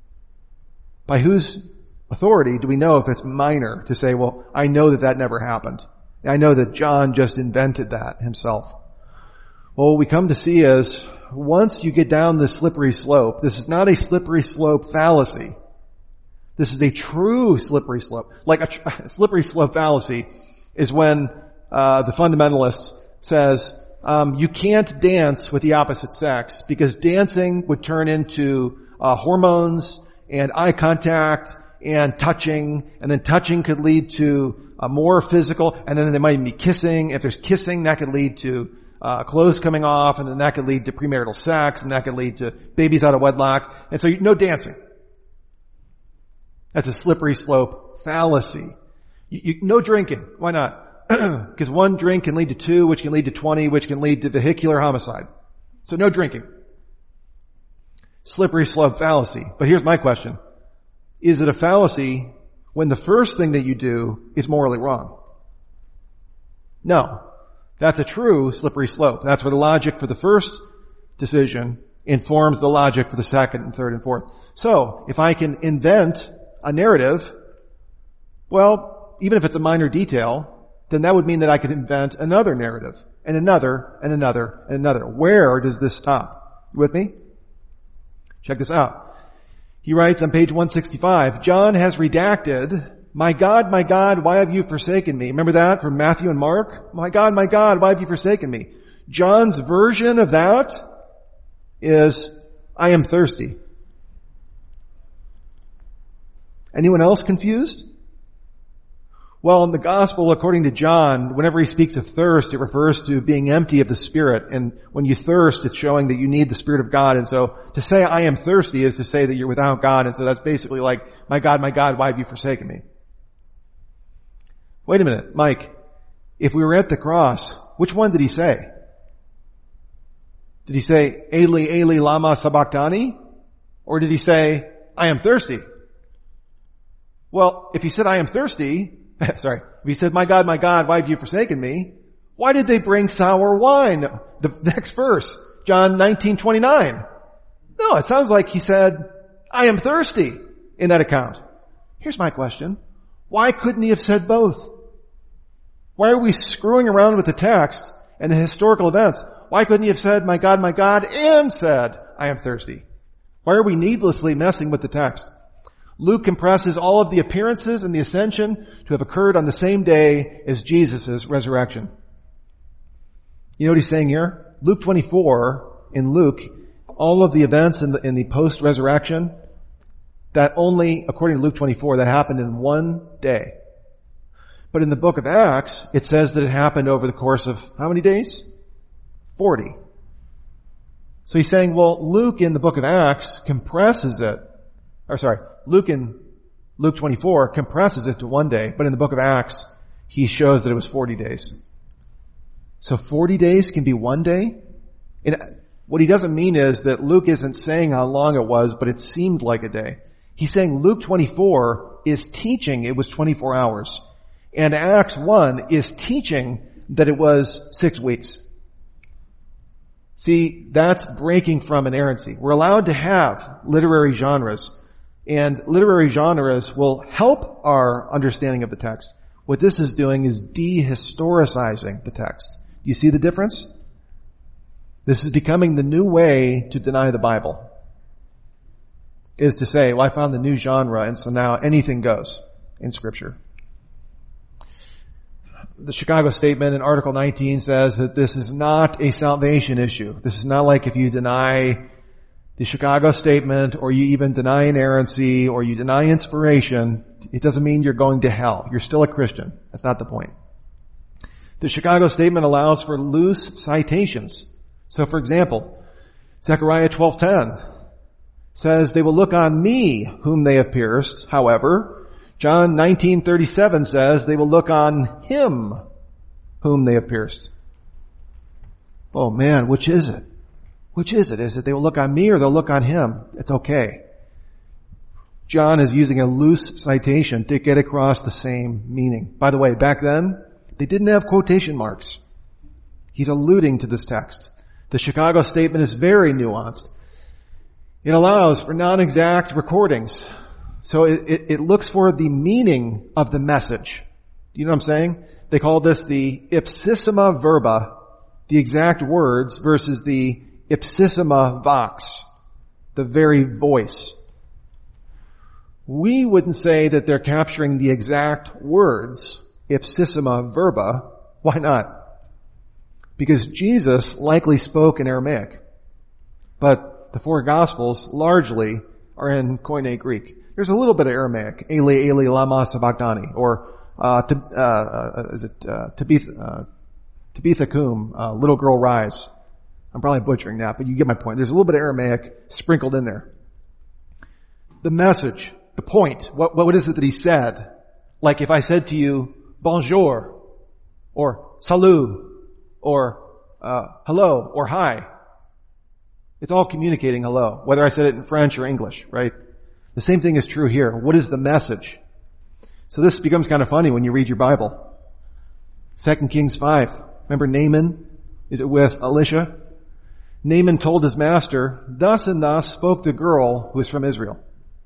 By whose authority do we know if it's minor to say, well, I know that that never happened. I know that John just invented that himself. Well, what we come to see is once you get down this slippery slope, this is not a slippery slope fallacy. This is a true slippery slope. Like a, tr- a slippery slope fallacy is when uh, the fundamentalist says, um, you can't dance with the opposite sex because dancing would turn into uh, hormones and eye contact and touching, and then touching could lead to uh, more physical, and then there might even be kissing. If there's kissing, that could lead to uh clothes coming off, and then that could lead to premarital sex, and that could lead to babies out of wedlock. And so you, no dancing. That's a slippery slope fallacy. You, you, no drinking. Why not? Because one drink can lead to two, which can lead to twenty, which can lead to vehicular homicide. So no drinking. Slippery slope fallacy. But here's my question. Is it a fallacy when the first thing that you do is morally wrong? No. That's a true slippery slope. That's where the logic for the first decision informs the logic for the second and third and fourth. So, if I can invent a narrative, well, even if it's a minor detail, then that would mean that I could invent another narrative, and another, and another, and another. Where does this stop? You with me? Check this out. He writes on page one sixty-five, John has redacted, my God, my God, why have you forsaken me? Remember that from Matthew and Mark? My God, my God, why have you forsaken me? John's version of that is, I am thirsty. Anyone else confused? Well, in the gospel, according to John, whenever he speaks of thirst, it refers to being empty of the Spirit. And when you thirst, it's showing that you need the Spirit of God. And so to say I am thirsty is to say that you're without God. And so that's basically like, my God, my God, why have you forsaken me? Wait a minute, Mike. If we were at the cross, which one did he say? Did he say, Eli, Eli, lama sabachthani? Or did he say, I am thirsty? Well, if he said, I am thirsty, sorry, if he said, my God, my God, why have you forsaken me? Why did they bring sour wine? The next verse, John nineteen twenty-nine. No, it sounds like he said, I am thirsty in that account. Here's my question. Why couldn't he have said both? Why are we screwing around with the text and the historical events? Why couldn't he have said, my God, my God, and said, I am thirsty? Why are we needlessly messing with the text? Luke compresses all of the appearances and the ascension to have occurred on the same day as Jesus' resurrection. You know what he's saying here? Luke twenty-four, in Luke, all of the events in the, in the post-resurrection, that only, according to Luke twenty-four, that happened in one day. But in the book of Acts, it says that it happened over the course of how many days? forty. So he's saying, well, Luke in the book of Acts compresses it. Or sorry, Luke in Luke twenty-four compresses it to one day, but in the book of Acts, he shows that it was forty days. So forty days can be one day? And what he doesn't mean is that Luke isn't saying how long it was, but it seemed like a day. He's saying Luke twenty-four is teaching it was twenty-four hours. And Acts one is teaching that it was six weeks. See, that's breaking from inerrancy. We're allowed to have literary genres, and literary genres will help our understanding of the text. What this is doing is dehistoricizing the text. Do you see the difference? This is becoming the new way to deny the Bible. Is to say, well, I found the new genre, and so now anything goes in Scripture. The Chicago Statement in Article nineteen says that this is not a salvation issue. This is not like if you deny the Chicago Statement or you even deny inerrancy or you deny inspiration, it doesn't mean you're going to hell. You're still a Christian. That's not the point. The Chicago Statement allows for loose citations. So for example, Zechariah twelve ten says, they will look on me whom they have pierced. However, John nineteen thirty-seven says they will look on him whom they have pierced. Oh man, which is it? Which is it? Is it they will look on me or they'll look on him? It's okay. John is using a loose citation to get across the same meaning. By the way, back then, they didn't have quotation marks. He's alluding to this text. The Chicago Statement is very nuanced. It allows for non-exact recordings. So it, it, it looks for the meaning of the message. Do you know what I'm saying? They call this the ipsissima verba, the exact words, versus the ipsissima vox, the very voice. We wouldn't say that they're capturing the exact words, ipsissima verba. Why not? Because Jesus likely spoke in Aramaic. But the four Gospels largely are in Koine Greek. There's a little bit of Aramaic, Eli, Eli, lama sabachthani, or uh, to, uh, is it uh, Tabitha, uh, Tabitha cum, uh, little girl rise. I'm probably butchering that, but you get my point. There's a little bit of Aramaic sprinkled in there. The message, the point, what, what is it that he said? Like if I said to you, bonjour, or salut, or uh, hello, or hi. It's all communicating hello, whether I said it in French or English, right? The same thing is true here. What is the message? So this becomes kind of funny when you read your Bible. Second Kings five. Remember Naaman? Is it with Elisha? Naaman told his master, thus and thus spoke the girl who is from Israel.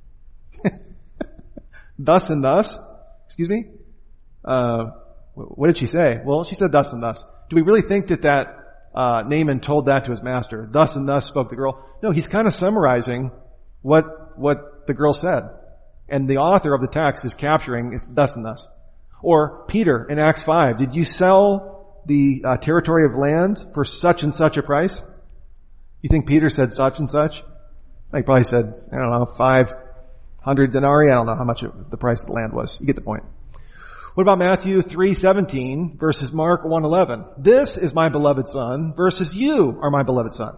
Thus and thus? Excuse me? Uh, what did she say? Well, she said thus and thus. Do we really think that that uh, Naaman told that to his master? Thus and thus spoke the girl. No, he's kind of summarizing what what the girl said. And the author of the text is capturing is thus and thus. Or Peter in Acts five. Did you sell the uh, territory of land for such and such a price? You think Peter said such and such? I think probably said, I don't know, five hundred denarii. I don't know how much the price of the land was. You get the point. What about Matthew three seventeen versus Mark one eleven? This is my beloved son versus you are my beloved son.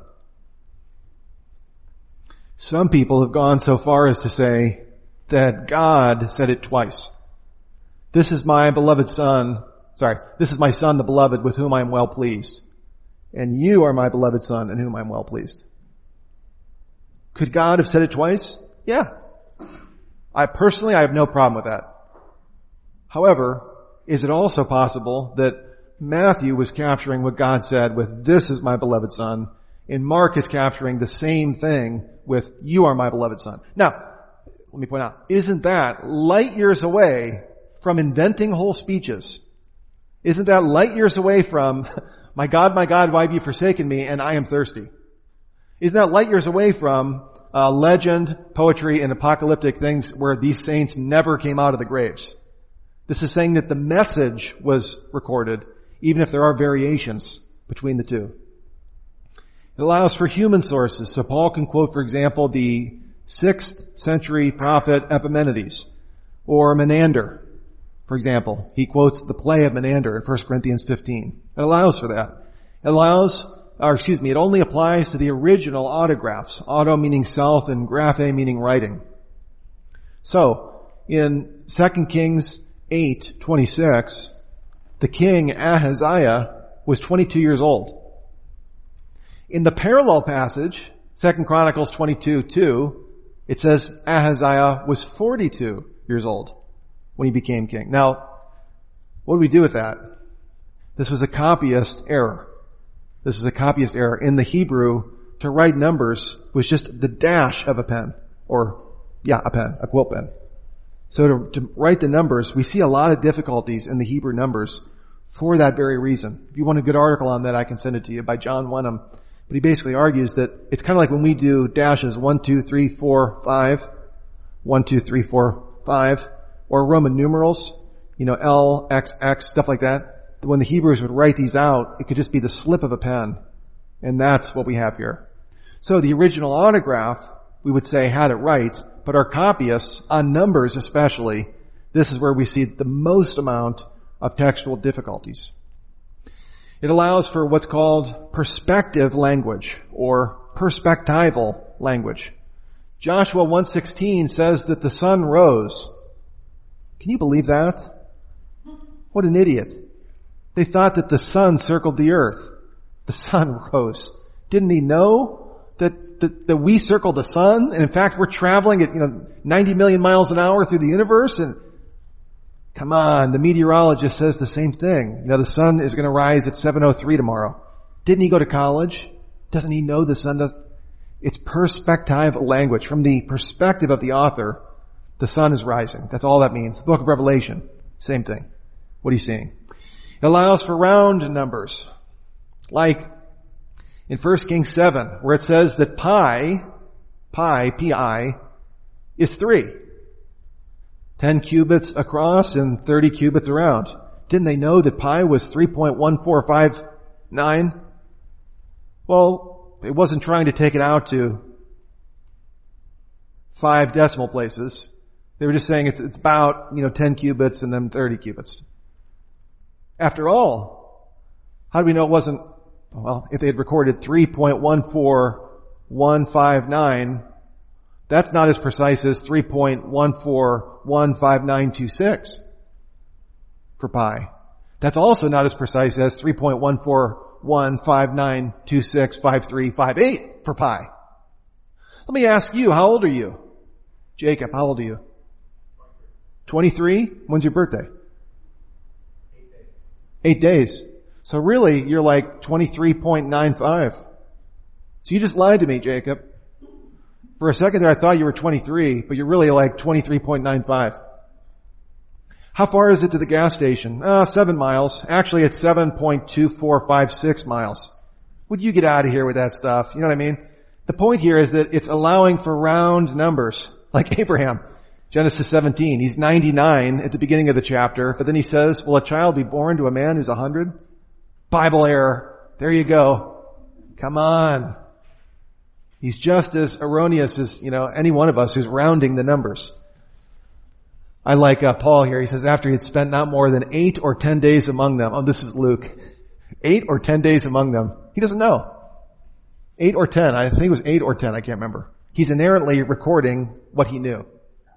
Some people have gone so far as to say that God said it twice. This is my beloved son, sorry, this is my son, the beloved, with whom I am well pleased. And you are my beloved son, in whom I am well pleased. Could God have said it twice? Yeah. I personally, I have no problem with that. However, is it also possible that Matthew was capturing what God said with, this is my beloved son, and Mark is capturing the same thing with, you are my beloved son? Now, let me point out, isn't that light years away from inventing whole speeches? Isn't that light years away from, my God, my God, why have you forsaken me, and I am thirsty? Isn't that light years away from uh, legend, poetry, and apocalyptic things where these saints never came out of the graves? This is saying that the message was recorded, even if there are variations between the two. It allows for human sources. So Paul can quote, for example, the sixth century prophet Epimenides, or Menander. For example, he quotes the play of Menander in First Corinthians fifteen. It allows for that. It allows, or excuse me, it only applies to the original autographs. Auto meaning self and graphe meaning writing. So, in Second Kings eight twenty-six, the king Ahaziah was twenty-two years old. In the parallel passage, Second Chronicles twenty-two two, it says Ahaziah was forty-two years old when he became king. Now, what do we do with that? This was a copyist error. This is a copyist error. In the Hebrew, to write numbers was just the dash of a pen. Or, yeah, a pen, a quill pen. So to, to write the numbers, we see a lot of difficulties in the Hebrew numbers for that very reason. If you want a good article on that, I can send it to you by John Wenham. But he basically argues that it's kind of like when we do dashes, one, two, three, four, five, one, two, three, four, five, or Roman numerals, you know, L, X, X, stuff like that. When the Hebrews would write these out, it could just be the slip of a pen. And that's what we have here. So the original autograph, we would say, had it right, but our copyists, on numbers especially, this is where we see the most amount of textual difficulties. It allows for what's called perspective language, or perspectival language. Joshua one sixteen says that the sun rose. Can you believe that? What an idiot. They thought that the sun circled the earth. The sun rose. Didn't he know that, that, that we circle the sun? And in fact, we're traveling at, you know, ninety million miles an hour through the universe? And come on, the meteorologist says the same thing. You know, the sun is going to rise at seven oh three tomorrow. Didn't he go to college? Doesn't he know the sun does? It's perspective language. From the perspective of the author, the sun is rising. That's all that means. The book of Revelation, same thing. What are you seeing? It allows for round numbers. Like in First Kings seven, where it says that pi, pi, P-I, is three. Ten cubits across and thirty cubits around. Didn't they know that pi was three point one four five nine? Well, it wasn't trying to take it out to five decimal places. They were just saying it's, it's about, you know, ten cubits and then thirty cubits. After all, how do we know it wasn't, well, if they had recorded three point one four one five nine, that's not as precise as three point one four one five nine two six for pi. That's also not as precise as three point one four one five nine two six five three five eight for pi. Let me ask you, how old are you? Jacob, how old are you? twenty-three? When's your birthday? Eight days. Eight days. So really, you're like twenty-three point nine five. So you just lied to me, Jacob. For a second there, I thought you were twenty-three, but you're really like twenty-three point nine five. How far is it to the gas station? Uh, seven miles. Actually, it's seven point two four five six miles. Would you get out of here with that stuff? You know what I mean? The point here is that it's allowing for round numbers, like Abraham. Genesis seventeen, he's ninety-nine at the beginning of the chapter, but then he says, will a child be born to a man who's one hundred? Bible error. There you go. Come on. He's just as erroneous as, you know, any one of us who's rounding the numbers. I like uh, Paul here. He says after he had spent not more than eight or ten days among them. Oh, this is Luke. Eight or ten days among them. He doesn't know. Eight or ten. I think it was eight or ten. I can't remember. He's inerrantly recording what he knew.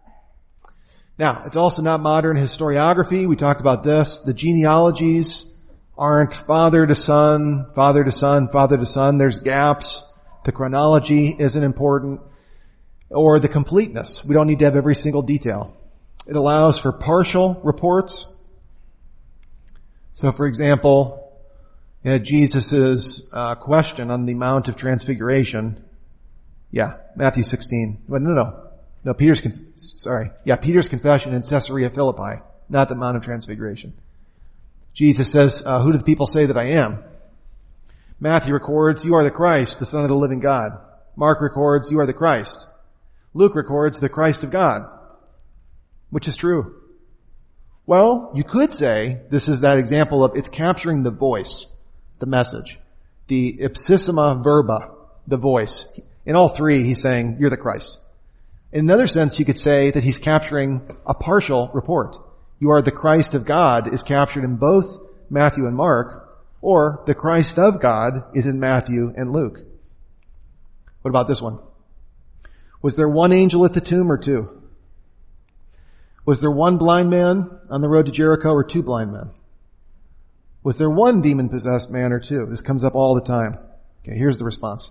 Now, it's also not modern historiography. We talked about this. The genealogies aren't father to son, father to son, father to son. There's gaps. The chronology isn't important. Or the completeness. We don't need to have every single detail. It allows for partial reports. So, for example, uh, Jesus' uh, question on the Mount of Transfiguration. Yeah, Matthew sixteen. But no, no. No, Peter's, sorry. Yeah, Peter's confession in Caesarea Philippi, not the Mount of Transfiguration. Jesus says, uh, who do the people say that I am? Matthew records, you are the Christ, the Son of the living God. Mark records, you are the Christ. Luke records, the Christ of God. Which is true? Well, you could say this is that example of it's capturing the voice, the message. The ipsissima verba, the voice. In all three, he's saying, you're the Christ. In another sense, you could say that he's capturing a partial report. You are the Christ of God is captured in both Matthew and Mark, or the Christ of God is in Matthew and Luke. What about this one? Was there one angel at the tomb or two? Was there one blind man on the road to Jericho or two blind men? Was there one demon-possessed man or two? This comes up all the time. Okay, here's the response.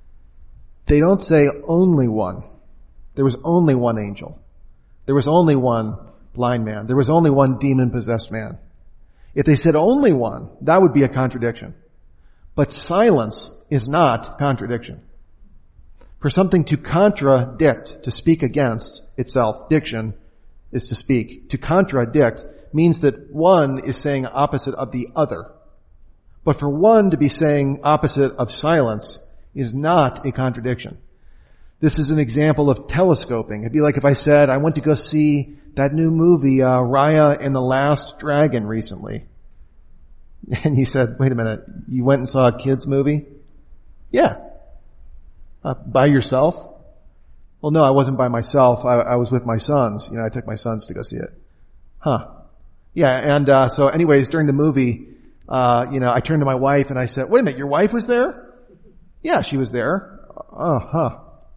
They don't say only one. There was only one angel. There was only one blind man. There was only one demon-possessed man. If they said only one, that would be a contradiction. But silence is not contradiction. For something to contradict, to speak against itself, diction is to speak. To contradict means that one is saying opposite of the other. But for one to be saying opposite of silence is not a contradiction. This is an example of telescoping. It'd be like if I said, I went to go see that new movie, uh, Raya and the Last Dragon recently. And you said, wait a minute, you went and saw a kid's movie? Yeah. Uh, by yourself? Well, no, I wasn't by myself. I, I was with my sons. You know, I took my sons to go see it. Huh. Yeah, and, uh, so anyways, during the movie, uh, you know, I turned to my wife and I said, wait a minute, your wife was there? Yeah, she was there. Uh, huh.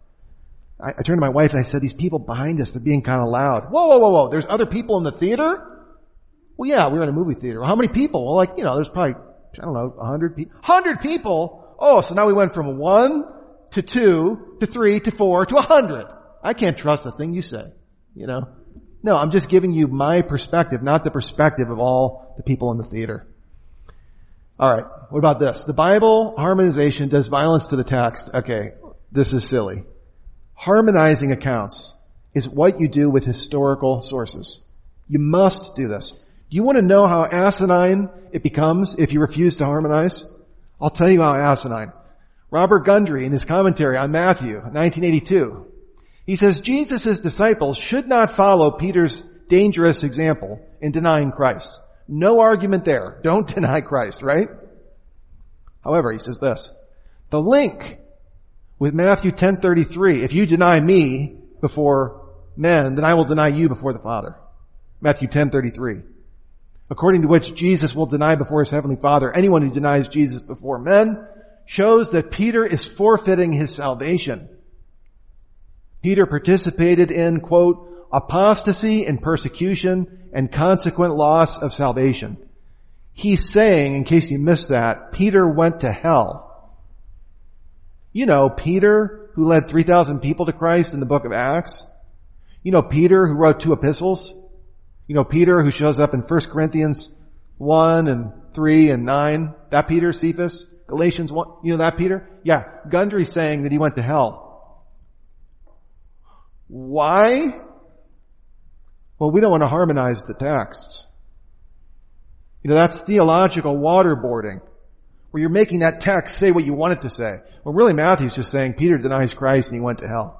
I, I turned to my wife and I said, these people behind us, they're being kind of loud. Whoa, whoa, whoa, whoa. There's other people in the theater? Well, yeah, we were in a movie theater. Well, how many people? Well, like, you know, there's probably, I don't know, a hundred people. Hundred people? Oh, so now we went from one to two to three to four to a hundred. I can't trust a thing you say, you know. No, I'm just giving you my perspective, not the perspective of all the people in the theater. All right. What about this? The Bible harmonization does violence to the text. Okay. This is silly. Harmonizing accounts is what you do with historical sources. You must do this. Do you want to know how asinine it becomes if you refuse to harmonize? I'll tell you how asinine. Robert Gundry, in his commentary on Matthew, nineteen eighty-two, he says Jesus' disciples should not follow Peter's dangerous example in denying Christ. No argument there. Don't deny Christ, right? However, he says this. The link with Matthew ten thirty-three, if you deny me before men, then I will deny you before the Father. Matthew ten thirty-three. According to which Jesus will deny before his heavenly Father anyone who denies Jesus before men, shows that Peter is forfeiting his salvation. Peter participated in, quote, apostasy and persecution and consequent loss of salvation. He's saying, in case you missed that, Peter went to hell. You know, Peter, who led three thousand people to Christ in the book of Acts. You know, Peter, who wrote two epistles. You know, Peter, who shows up in First Corinthians one and three and nine. That Peter, Cephas. Galatians one. You know that Peter? Yeah. Gundry's saying that he went to hell. Why? Well, we don't want to harmonize the texts. You know, that's theological waterboarding, where you're making that text say what you want it to say. Well, really Matthew's just saying Peter denies Christ and he went to hell.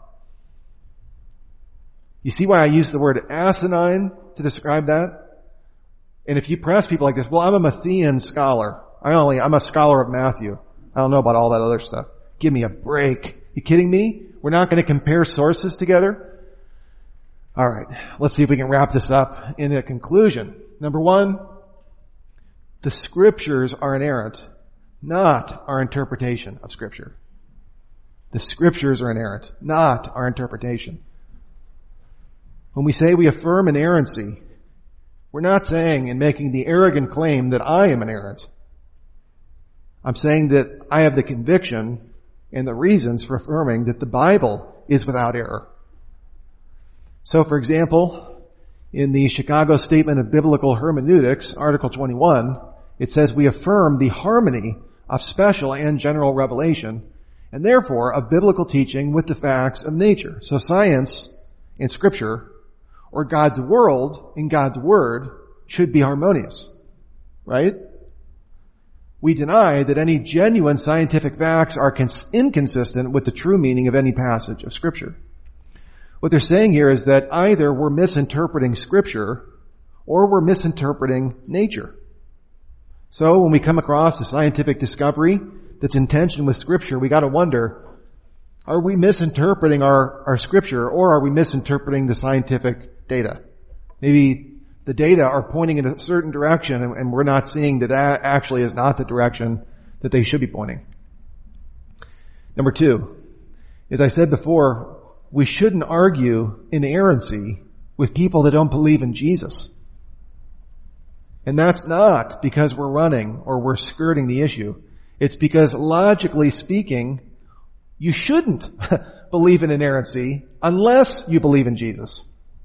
You see why I use the word asinine to describe that? And if you press people like this, well, I'm a Matthean scholar. I only, I'm a scholar of Matthew. I don't know about all that other stuff. Give me a break. You kidding me? We're not going to compare sources together? All right, let's see if we can wrap this up in a conclusion. Number one, the Scriptures are inerrant, not our interpretation of Scripture. The Scriptures are inerrant, not our interpretation. When we say we affirm inerrancy, we're not saying and making the arrogant claim that I am inerrant. I'm saying that I have the conviction and the reasons for affirming that the Bible is without error. So, for example, in the Chicago Statement of Biblical Hermeneutics, Article twenty-one, it says we affirm the harmony of special and general revelation, and therefore of biblical teaching with the facts of nature. So science and Scripture, or God's world in God's Word, should be harmonious. Right? We deny that any genuine scientific facts are cons- inconsistent with the true meaning of any passage of Scripture. What they're saying here is that either we're misinterpreting Scripture or we're misinterpreting nature. So when we come across a scientific discovery that's in tension with Scripture, we got to wonder, are we misinterpreting our, our Scripture, or are we misinterpreting the scientific data? Maybe the data are pointing in a certain direction, and, and we're not seeing that that actually is not the direction that they should be pointing. Number two, as I said before, we shouldn't argue inerrancy with people that don't believe in Jesus. And that's not because we're running or we're skirting the issue. It's because, logically speaking, you shouldn't believe in inerrancy unless you believe in Jesus.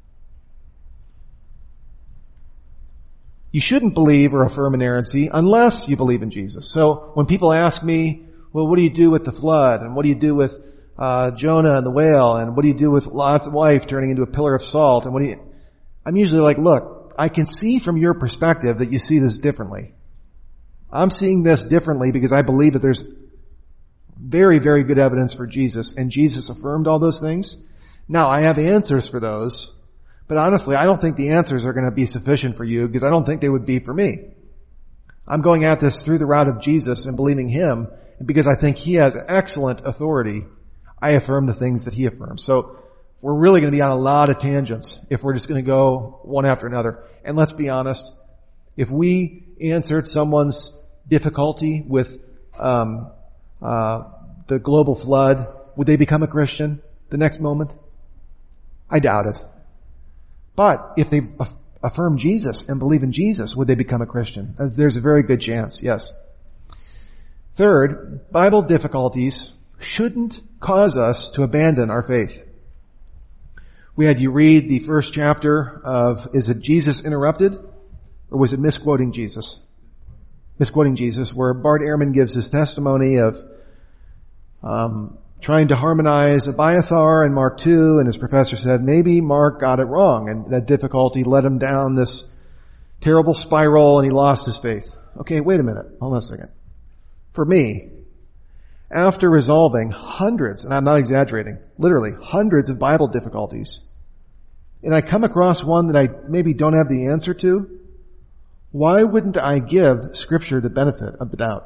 You shouldn't believe or affirm inerrancy unless you believe in Jesus. So when people ask me, well, what do you do with the flood? And what do you do with uh Jonah and the whale? And what do you do with Lot's wife turning into a pillar of salt? And what do you... I'm usually like, look, I can see from your perspective that you see this differently. I'm seeing this differently because I believe that there's very, very good evidence for Jesus, and Jesus affirmed all those things. Now, I have answers for those, but honestly, I don't think the answers are going to be sufficient for you, because I don't think they would be for me. I'm going at this through the route of Jesus and believing Him, and because I think He has excellent authority, I affirm the things that He affirms. So, we're really going to be on a lot of tangents if we're just going to go one after another. And let's be honest, if we answered someone's difficulty with um uh the global flood, would they become a Christian the next moment? I doubt it. But if they aff- affirm Jesus and believe in Jesus, would they become a Christian? Uh, There's a very good chance, yes. Third, Bible difficulties shouldn't cause us to abandon our faith. We had you read the first chapter of, is it Jesus Interrupted? Or was it Misquoting Jesus? Misquoting Jesus, where Bart Ehrman gives his testimony of um, trying to harmonize Abiathar and Mark two, and his professor said maybe Mark got it wrong, and that difficulty led him down this terrible spiral, and he lost his faith. Okay, wait a minute. Hold on a second. For me, after resolving hundreds, and I'm not exaggerating, literally hundreds of Bible difficulties, and I come across one that I maybe don't have the answer to, why wouldn't I give Scripture the benefit of the doubt?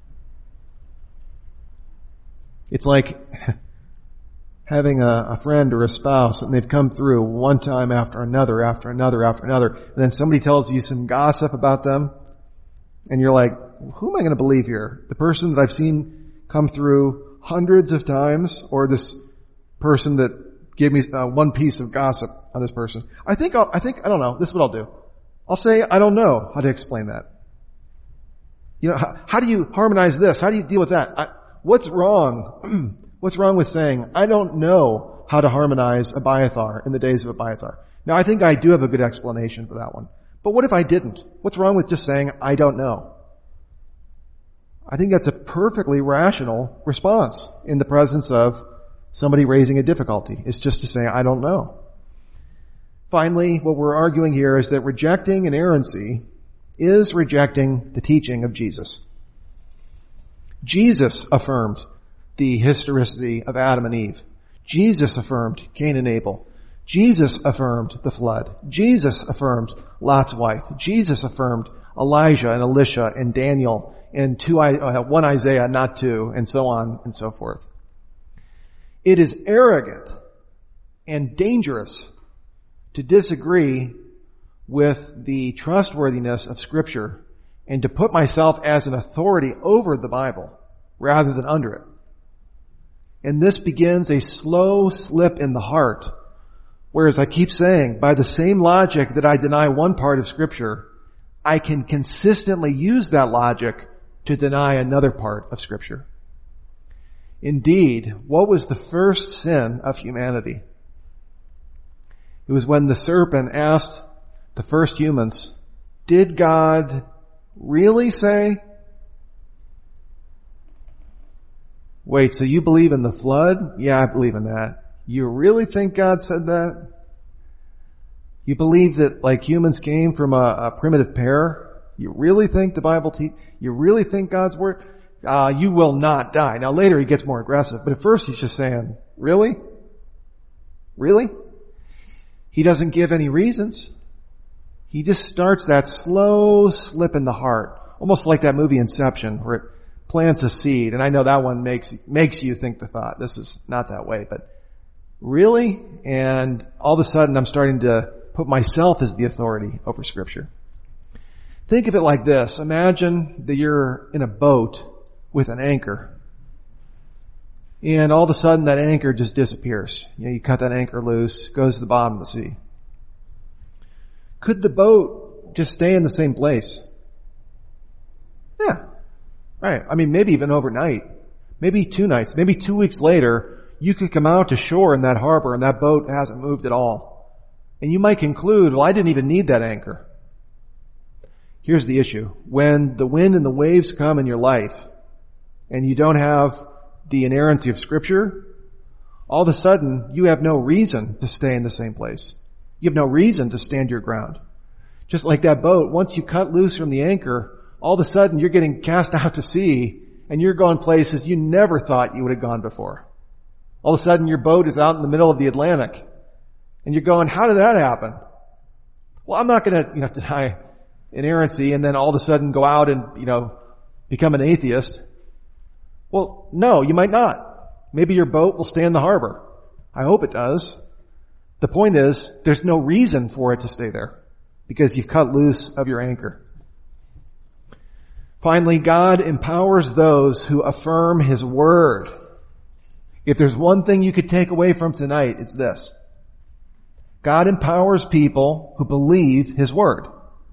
It's like having a, a friend or a spouse, and they've come through one time after another, after another, after another, and then somebody tells you some gossip about them, and you're like, who am I going to believe here? The person that I've seen come through hundreds of times, or this person that gave me uh, one piece of gossip on this person? I think I'll, I think, I don't know, this is what I'll do. I'll say, I don't know how to explain that. You know, how, how do you harmonize this? How do you deal with that? I, what's wrong? What's wrong with saying, I don't know how to harmonize Abiathar in the days of Abiathar? Now, I think I do have a good explanation for that one. But what if I didn't? What's wrong with just saying, I don't know? I think that's a perfectly rational response in the presence of somebody raising a difficulty. It's just to say, I don't know. Finally, what we're arguing here is that rejecting inerrancy is rejecting the teaching of Jesus. Jesus affirmed the historicity of Adam and Eve. Jesus affirmed Cain and Abel. Jesus affirmed the flood. Jesus affirmed Lot's wife. Jesus affirmed Elijah and Elisha and Daniel and two, uh, one Isaiah, not two, and so on and so forth. It is arrogant and dangerous to disagree with the trustworthiness of Scripture and to put myself as an authority over the Bible rather than under it. And this begins a slow slip in the heart, whereas I keep saying, by the same logic that I deny one part of Scripture, I can consistently use that logic to deny another part of Scripture. Indeed, what was the first sin of humanity? It was when the serpent asked the first humans, did God really say? Wait, so you believe in the flood? Yeah, I believe in that. You really think God said that? You believe that like humans came from a, a primitive pair? You really think the Bible te- you really think God's word? Uh, you will not die. Now later he gets more aggressive, but at first he's just saying, really? Really? He doesn't give any reasons. He just starts that slow slip in the heart, almost like that movie Inception, where it plants a seed. And I know that one makes, makes you think the thought. This is not that way, but really? And all of a sudden I'm starting to put myself as the authority over Scripture. Think of it like this. Imagine that you're in a boat with an anchor. And all of a sudden that anchor just disappears. You know, you cut that anchor loose, goes to the bottom of the sea. Could the boat just stay in the same place? Yeah. Right. I mean, maybe even overnight. Maybe two nights. Maybe two weeks later, you could come out to shore in that harbor and that boat hasn't moved at all. And you might conclude, well, I didn't even need that anchor. Here's the issue. When the wind and the waves come in your life and you don't have the inerrancy of Scripture, all of a sudden you have no reason to stay in the same place. You have no reason to stand your ground. Just like that boat, once you cut loose from the anchor, all of a sudden you're getting cast out to sea and you're going places you never thought you would have gone before. All of a sudden your boat is out in the middle of the Atlantic and you're going, how did that happen? Well, I'm not going to, you know, deny inerrancy and then all of a sudden go out and, you know, become an atheist. Well, no, you might not. Maybe your boat will stay in the harbor. I hope it does. The point is, there's no reason for it to stay there because you've cut loose of your anchor. Finally, God empowers those who affirm His Word. If there's one thing you could take away from tonight, it's this. God empowers people who believe His Word.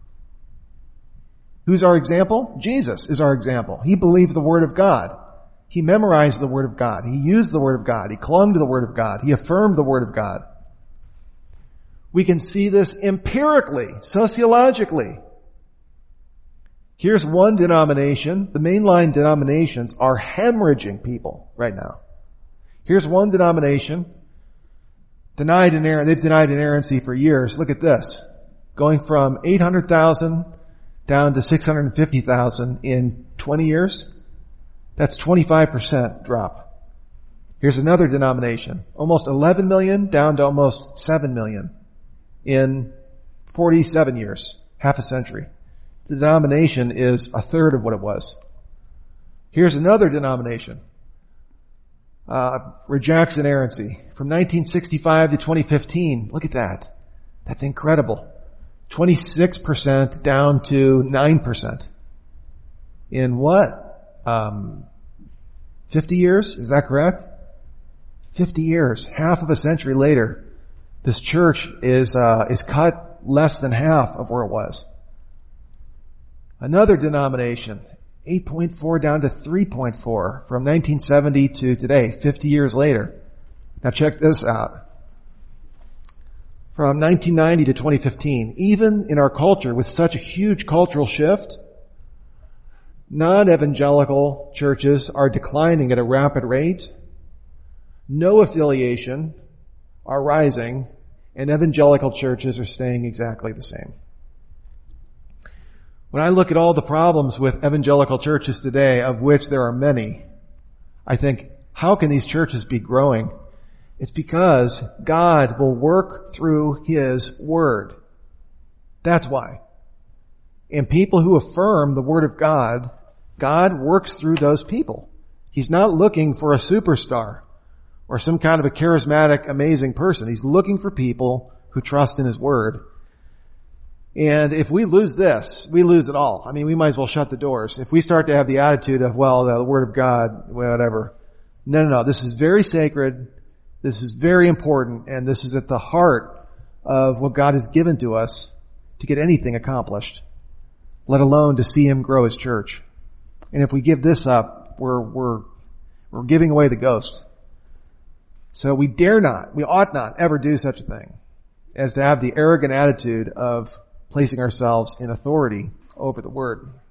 Who's our example? Jesus is our example. He believed the Word of God. He memorized the Word of God. He used the Word of God. He clung to the Word of God. He affirmed the Word of God. We can see this empirically, sociologically. Here's one denomination. The mainline denominations are hemorrhaging people right now. Here's one denomination. Denied inerrancy. They've denied inerrancy for years. Look at this. Going from eight hundred thousand down to six hundred fifty thousand in twenty years. That's twenty-five percent drop. Here's another denomination. Almost eleven million down to almost seven million in forty-seven years. Half a century. The denomination is a third of what it was. Here's another denomination. Uh, rejects inerrancy. From nineteen sixty-five to twenty fifteen. Look at that. That's incredible. twenty-six percent down to nine percent. In what? Um, fifty years? Is that correct? fifty years. Half of a century later, this church is, uh, is cut less than half of where it was. Another denomination, eight point four down to three point four from nineteen seventy to today, fifty years later. Now check this out. From nineteen ninety to twenty fifteen, even in our culture with such a huge cultural shift, non-evangelical churches are declining at a rapid rate. No affiliation are rising, and evangelical churches are staying exactly the same. When I look at all the problems with evangelical churches today, of which there are many, I think, how can these churches be growing? It's because God will work through His Word. That's why. And people who affirm the Word of God, God works through those people. He's not looking for a superstar or some kind of a charismatic, amazing person. He's looking for people who trust in His Word. And if we lose this, we lose it all. I mean, we might as well shut the doors. If we start to have the attitude of, well, the Word of God, whatever. No, no, no. This is very sacred. This is very important. And this is at the heart of what God has given to us to get anything accomplished, let alone to see Him grow His church. And if we give this up, we're, we're, we're giving away the ghost. So we dare not, we ought not ever do such a thing as to have the arrogant attitude of placing ourselves in authority over the Word.